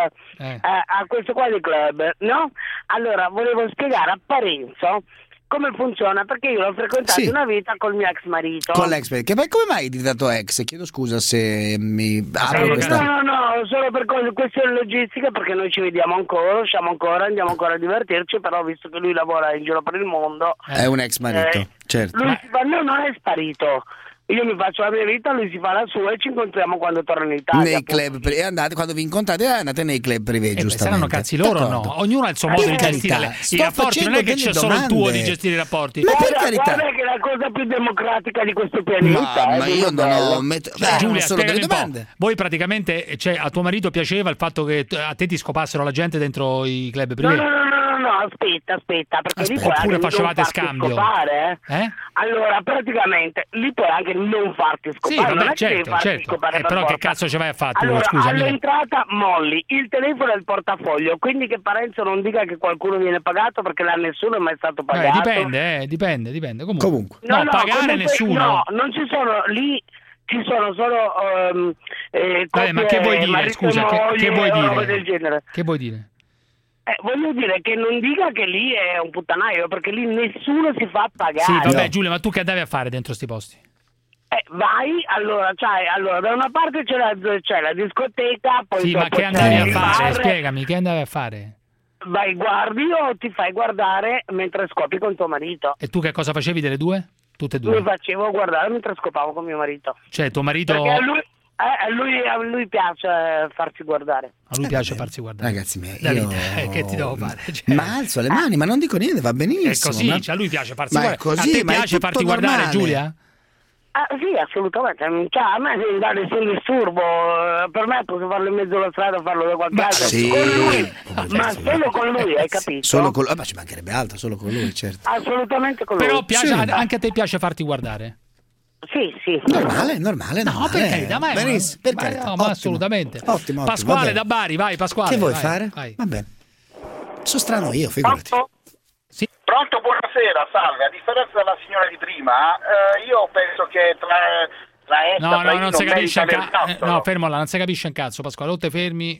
a questo qua di club, no? Allora, volevo spiegare a Parenzo come funziona, perché io l'ho frequentato una vita col mio ex marito. Con l'ex marito? Come mai hai diventato ex? Chiedo scusa se mi apro questa... No, solo per questioni logistiche, perché noi ci vediamo ancora, usciamo ancora, andiamo ancora a divertirci, però visto che lui lavora in giro per il mondo... È un ex marito, certo. Lui non è sparito. Io mi faccio la mia vita, lui si fa la sua e ci incontriamo quando torna in Italia. Nei club, quando vi incontrate andate nei club privati, giustamente. Saranno cazzi loro, no? Ognuno ha il suo modo di gestire i rapporti, non è che c'è solo il tuo di gestire i rapporti. Ma per carità, guarda che è la cosa più democratica di questo pianeta. Ma io non ho Giulia, solo delle domande. Voi praticamente, a tuo marito piaceva il fatto che a te ti scopassero la gente dentro i club privati? No, aspetta, perché lì puoi oppure anche facevate non farti scambio. Scopare, Allora, praticamente lì puoi anche non farti scopare. Sì, vabbè, non è che devi farti certo. scopare per Però forza. che cazzo ci vai a fare? Allora, Scusami. all'entrata molli il telefono e il portafoglio, quindi che Parenzo non dica che qualcuno viene pagato, perché nessuno è mai stato pagato. Dipende. Comunque. No, pagare nessuno. No, non ci sono lì. Ci sono solo ma che vuoi dire? Scusa, che vuoi dire? Del genere. Che vuoi dire? Voglio dire che non dica che lì è un puttanaio, perché lì nessuno si fa pagare. Sì, vabbè, Giulia, ma tu che andavi a fare dentro sti posti? Vai, allora da una parte c'è la discoteca, poi sì, ma che andavi a fare? Spiegami, che andavi a fare? Vai, guardi o ti fai guardare mentre scopi con tuo marito. E tu che cosa facevi delle due? Tutte e due? Io facevo guardare mentre scopavo con mio marito. Cioè, tuo marito... Perché a lui piace farsi guardare. A lui piace farsi guardare. Ragazzi miei, che ti devo fare? Cioè... Ma alzo le mani, ma non dico niente, va benissimo. È così, a lui piace farsi guardare. Così, a te piace farti guardare, Giulia? Sì, assolutamente. Cioè, a me non dà nessun disturbo. Per me posso farlo in mezzo alla strada, farlo da qualche altro. Sì. Con lui. Ma solo con lui, hai capito? Solo con lui, ma ci mancherebbe altro, solo con lui, certo. Assolutamente con lui. Però anche a te piace farti guardare? Sì. Normale. No, per carità, ma benissimo, per carità. No, ma assolutamente. Ottimo. Pasquale da Bari, vai Pasquale. Che vuoi fare? Vai. Va bene. Sono strano io, figurati. Sì. Pronto, buonasera, salve. A differenza della signora di prima, io penso che tra non si capisce un cazzo. No, fermo là, non si capisce un cazzo, Pasquale. O te fermi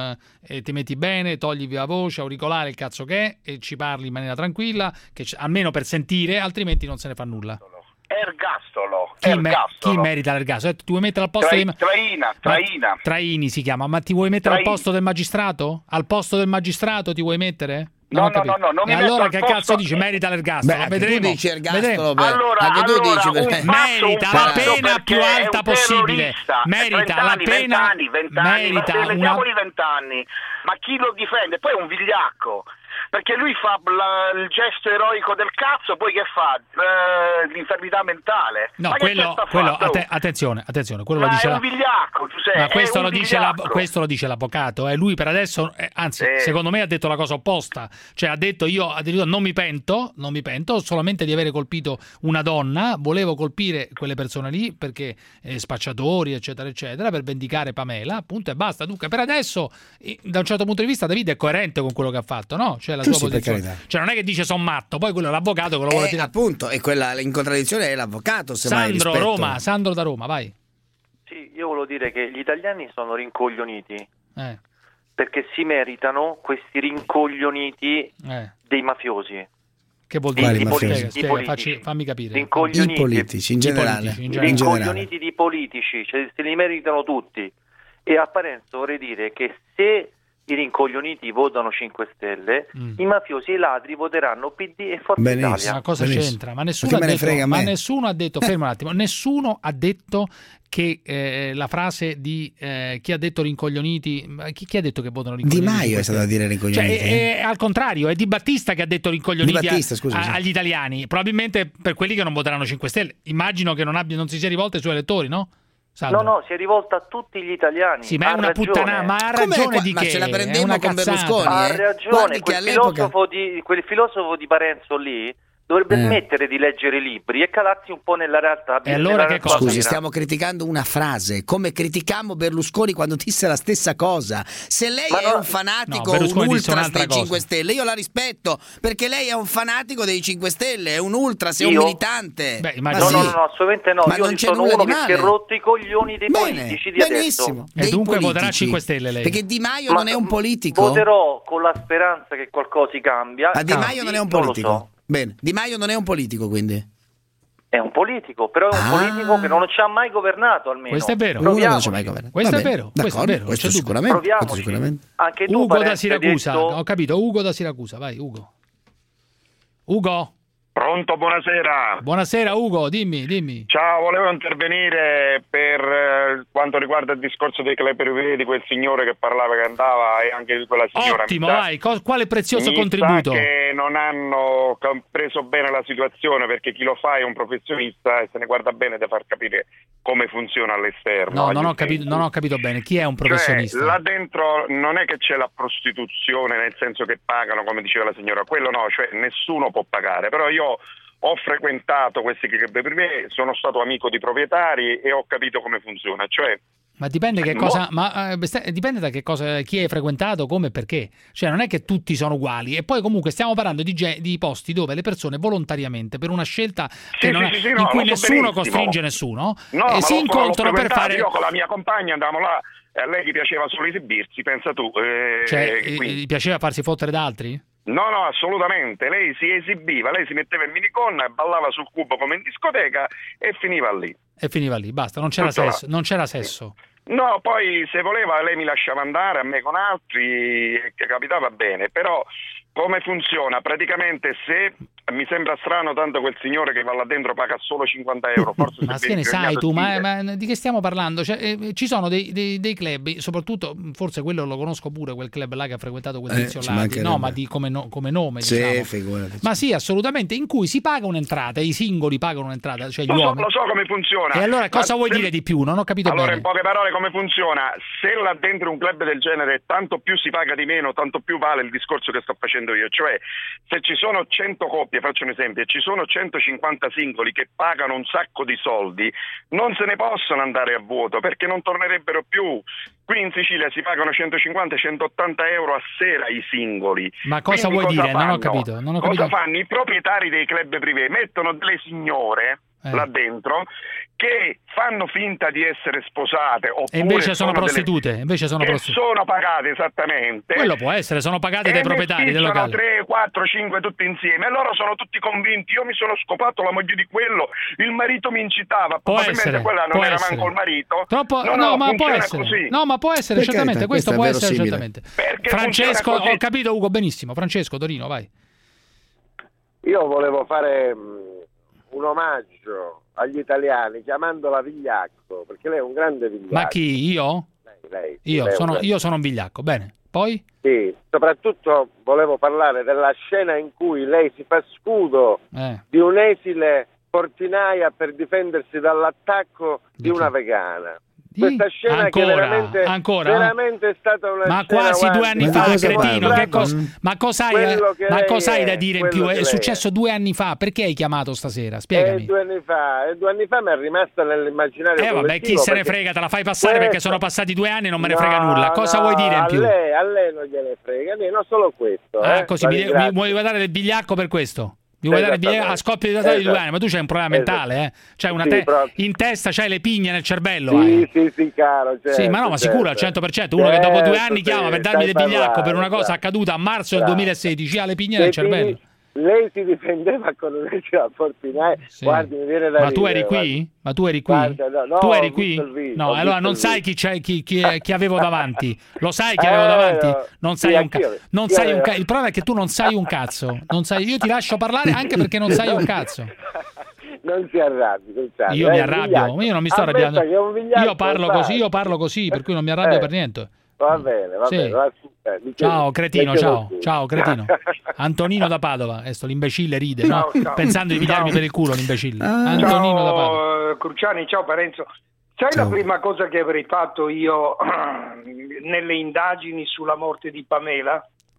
e ti metti bene, togli via voce, auricolare, il cazzo che è, e ci parli in maniera tranquilla, almeno per sentire, altrimenti non se ne fa nulla. Ergastolo. Chi merita l'ergastolo? Tu vuoi mettere al posto Traina. Traini si chiama, ma ti vuoi mettere al posto del magistrato? Al posto del magistrato ti vuoi mettere? No, non mi e allora che posto... cazzo dici? Merita l'ergastolo? Vedremo. Tu dici ergastolo, allora, tu dici merita la pena più alta possibile. Merita la pena. 20 anni, mettiamoli 20 anni. Ma chi lo difende? Poi è un vigliacco. Perché lui fa il gesto eroico del cazzo, poi che fa? L'infermità mentale. No, ma quello attenzione, quello lo dice è un vigliacco, ma questo lo dice l'avvocato, lui per adesso, anzi, secondo me ha detto la cosa opposta, cioè ha detto io addirittura non mi pento solamente di avere colpito una donna, volevo colpire quelle persone lì perché spacciatori, eccetera, eccetera, per vendicare Pamela, appunto, e basta. Dunque, per adesso, da un certo punto di vista, Davide è coerente con quello che ha fatto, no? Cioè la sua posizione. Cioè non è che dice son matto, poi quello è l'avvocato che lo vuole tirare. Appunto, e quella in contraddizione è l'avvocato, Sandro da Roma, vai. Sì, io volevo dire che gli italiani sono rincoglioniti. Perché si meritano questi rincoglioniti dei mafiosi. Che vuol dire? Spiega, fammi capire. I politici in generale. Rincoglioniti di politici, cioè se li meritano tutti. E a Parenzo vorrei dire che se i rincoglioniti votano 5 Stelle, i mafiosi e i ladri voteranno PD e Forza Italia. Ma cosa c'entra? Ma nessuno ha detto, fermo un attimo, nessuno ha detto che la frase di chi ha detto rincoglioniti, chi ha detto che votano rincoglioniti? Di Maio è stato a dire rincoglioniti. Cioè, è al contrario, è Di Battista che ha detto rincoglioniti agli italiani, probabilmente per quelli che non voteranno 5 Stelle. Immagino che non si sia rivolto ai suoi elettori, no? Salve. No, si è rivolta a tutti gli italiani. Sì, ma è una puttana, ma ha ragione di che? Ma ce la prendemmo con Berlusconi. Ha ragione, quel filosofo di Parenzo lì dovrebbe smettere di leggere libri e calarsi un po' nella realtà. E allora che cosa? Scusi, stiamo criticando una frase, come criticammo Berlusconi quando disse la stessa cosa. Se lei è un fanatico, un ultras dei 5 Stelle, io la rispetto, perché lei è un fanatico dei 5 Stelle, è un ultras, è un militante. Beh, no, assolutamente no. Io sono uno che si è rotto i coglioni dei politici di benissimo. adesso. E dunque voterà 5 Stelle lei? Perché Di Maio non è un politico? Voterò con la speranza che qualcosa cambia. Ma Di Maio non è un politico? Bene, Di Maio non è un politico, quindi? È un politico, però è un politico che non ci ha mai governato, almeno. Questo è vero. Non ci ha mai governato. Questo è vero. Questo sicuramente. Anche tu, Ugo da Siracusa, ho capito, Ugo da Siracusa, vai Ugo. Ugo? Pronto, buonasera. Buonasera Ugo, dimmi. Ciao, volevo intervenire per quanto riguarda il discorso dei club privé, di quel signore che parlava, che andava, e anche di quella signora. Ottimo, vai, quale prezioso contributo? Che non hanno preso bene la situazione, perché chi lo fa è un professionista e se ne guarda bene da far capire come funziona all'esterno. No, non ho capito bene, chi è un professionista? Cioè, là dentro non è che c'è la prostituzione, nel senso che pagano, come diceva la signora, quello no, cioè nessuno può pagare, però io ho frequentato questi club privé, sono stato amico di proprietari e ho capito come funziona, cioè. Ma dipende che cosa, dipende da che cosa, chi hai frequentato, come e perché. Cioè non è che tutti sono uguali. E poi comunque stiamo parlando di posti dove le persone volontariamente, per una scelta in cui nessuno costringe nessuno, si incontrano per fare. Io con la mia compagna andavamo là, a lei gli piaceva solo esibirsi, pensa tu. Gli piaceva farsi fottere da altri? No, assolutamente. Lei si esibiva, lei si metteva in minigonna e ballava sul cubo come in discoteca e finiva lì. Basta, non c'era sesso. No, poi se voleva lei mi lasciava andare, a me con altri, che capitava bene, però come funziona? Praticamente se mi sembra strano tanto quel signore che va là dentro paga solo 50 euro, forse. Ma che ne sai tu? Ma di che stiamo parlando? Cioè, ci sono dei club, soprattutto forse quello lo conosco pure, quel club là che ha frequentato quel tizio là, no, ma come nome, sì, diciamo. Figurati. Ma sì, assolutamente, in cui si paga un'entrata, i singoli pagano un'entrata, cioè gli uomini. Lo so come funziona. E allora cosa vuoi dire di più? Non ho capito bene. Allora, in poche parole, come funziona? Se là dentro un club del genere, tanto più si paga di meno, tanto più vale il discorso che sto facendo io. Cioè, se ci sono 100 coppie, faccio un esempio, e ci sono 150 singoli che pagano un sacco di soldi, non se ne possono andare a vuoto, perché non tornerebbero più. Qui in Sicilia si pagano 150-180 euro a sera i singoli. Ma cosa vuoi dire? Non ho capito. Cosa fanno? I proprietari dei club privé mettono delle signore là dentro che fanno finta di essere sposate, oppure e invece sono prostitute, sono pagate, esattamente. Quello può essere, sono pagate dai proprietari del locale. 3, 4, 5 tutti insieme e loro sono tutti convinti. Io mi sono scopato la moglie di quello, il marito mi incitava, probabilmente quella non era manco il marito. Ma può essere. Così. No, ma può essere certamente, questo può essere certamente. Francesco, ho capito Ugo benissimo. Francesco Torino, vai. Io volevo fare un omaggio agli italiani chiamandola vigliacco, perché lei è un grande vigliacco. Ma chi? Io? Lei. Io sono un vigliacco, bene. Poi? Sì, soprattutto volevo parlare della scena in cui lei si fa scudo di un esile portinaia per difendersi dall'attacco di una vegana. Questa scena ancora? Veramente è stata una ma scena, quasi 2 anni fa, cretino, ma cos'hai da dire in più? È successo 2 anni fa, perché hai chiamato stasera? Spiegami. 2 anni fa mi è rimasta nell'immaginario collettivo. Vabbè, chi se ne frega, te la fai passare perché sono passati 2 anni e non me ne frega nulla. Cosa vuoi dire in più? A lei non gliene frega, non solo questo. Così mi vuoi dare del vigliacco per questo? Mi vuoi dare a scoppio di trattato di 2 anni, ma tu c'hai un problema mentale, C'hai in testa c'hai le pigne nel cervello. Sì, caro. Sì, ma no, ma sicuro al 100%. Uno che dopo 2 anni chiama per darmi del vigliacco per una cosa accaduta a marzo del 2016 ha le pigne nel cervello. Lei si difendeva con un esile a portinaia. Guardi, mi viene da Ma tu eri qui? Guarda, tu eri qui? No, allora non sai chi avevo davanti. Lo sai chi avevo davanti? Non sai un cazzo. Il problema è che tu non sai un cazzo. Io ti lascio parlare anche perché non sai un cazzo. Non si arrabbi. Io mi arrabbio, io non mi sto arrabbiando. Io parlo così, per cui non mi arrabbio per niente. Va bene. Ciao cretino, ciao cretino. Antonino da Padova, l'imbecille ride, no? Pensando di pigliarmi per il culo l'imbecille. Antonino da Padova. Cruciani, ciao Parenzo. Sai la prima cosa che avrei fatto io nelle indagini sulla morte di Pamela?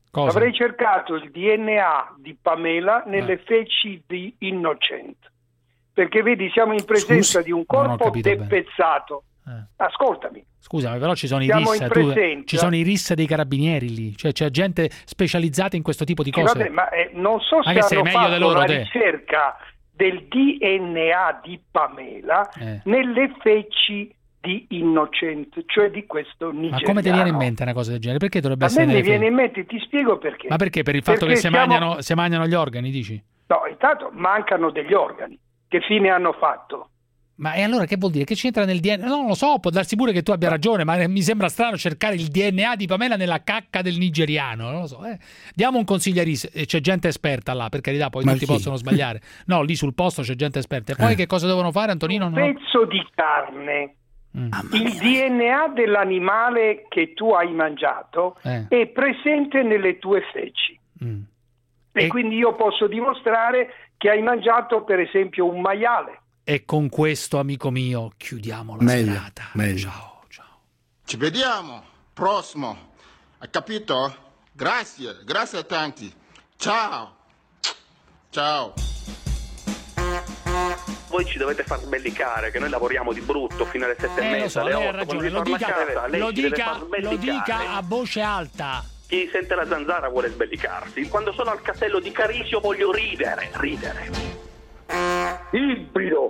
Cosa? Avrei cercato il DNA di Pamela nelle feci di Innocent, perché vedi, siamo in presenza di un corpo depezzato. Ascoltami. Scusami, però ci sono ci sono i RIS dei carabinieri lì, cioè c'è gente specializzata in questo tipo di cose. Vabbè, ma non so se hanno fatto la ricerca del DNA di Pamela nelle feci di Innocent, cioè di questo nigeriano. Ma come ti viene in mente una cosa del genere? Perché dovrebbe essere? A me mi viene in mente, ti spiego perché. Ma perché? Per il fatto che se mangiano gli organi, dici? No, intanto mancano degli organi. Che fine hanno fatto? Ma e allora che vuol dire? Che c'entra nel DNA? No, non lo so, può darsi pure che tu abbia ragione, ma mi sembra strano cercare il DNA di Pamela nella cacca del nigeriano, non lo so. Diamo un consiglio a RIS, c'è gente esperta là, per carità, poi tutti possono sbagliare. No, lì sul posto c'è gente esperta. E poi che cosa devono fare, Antonino? Un pezzo di carne, il DNA dell'animale che tu hai mangiato è presente nelle tue feci. E quindi io posso dimostrare che hai mangiato, per esempio, un maiale. E con questo, amico mio, chiudiamo la serata. Ciao. Ci vediamo prossimo. Hai capito? Grazie a tanti. Ciao. Voi ci dovete far sbellicare, che noi lavoriamo di brutto fino alle 7:30. Lo so, lei ha ragione, lo dica a voce alta. Chi sente la zanzara vuole sbellicarsi. Quando sono al castello di Carisio voglio ridere. Ibrido.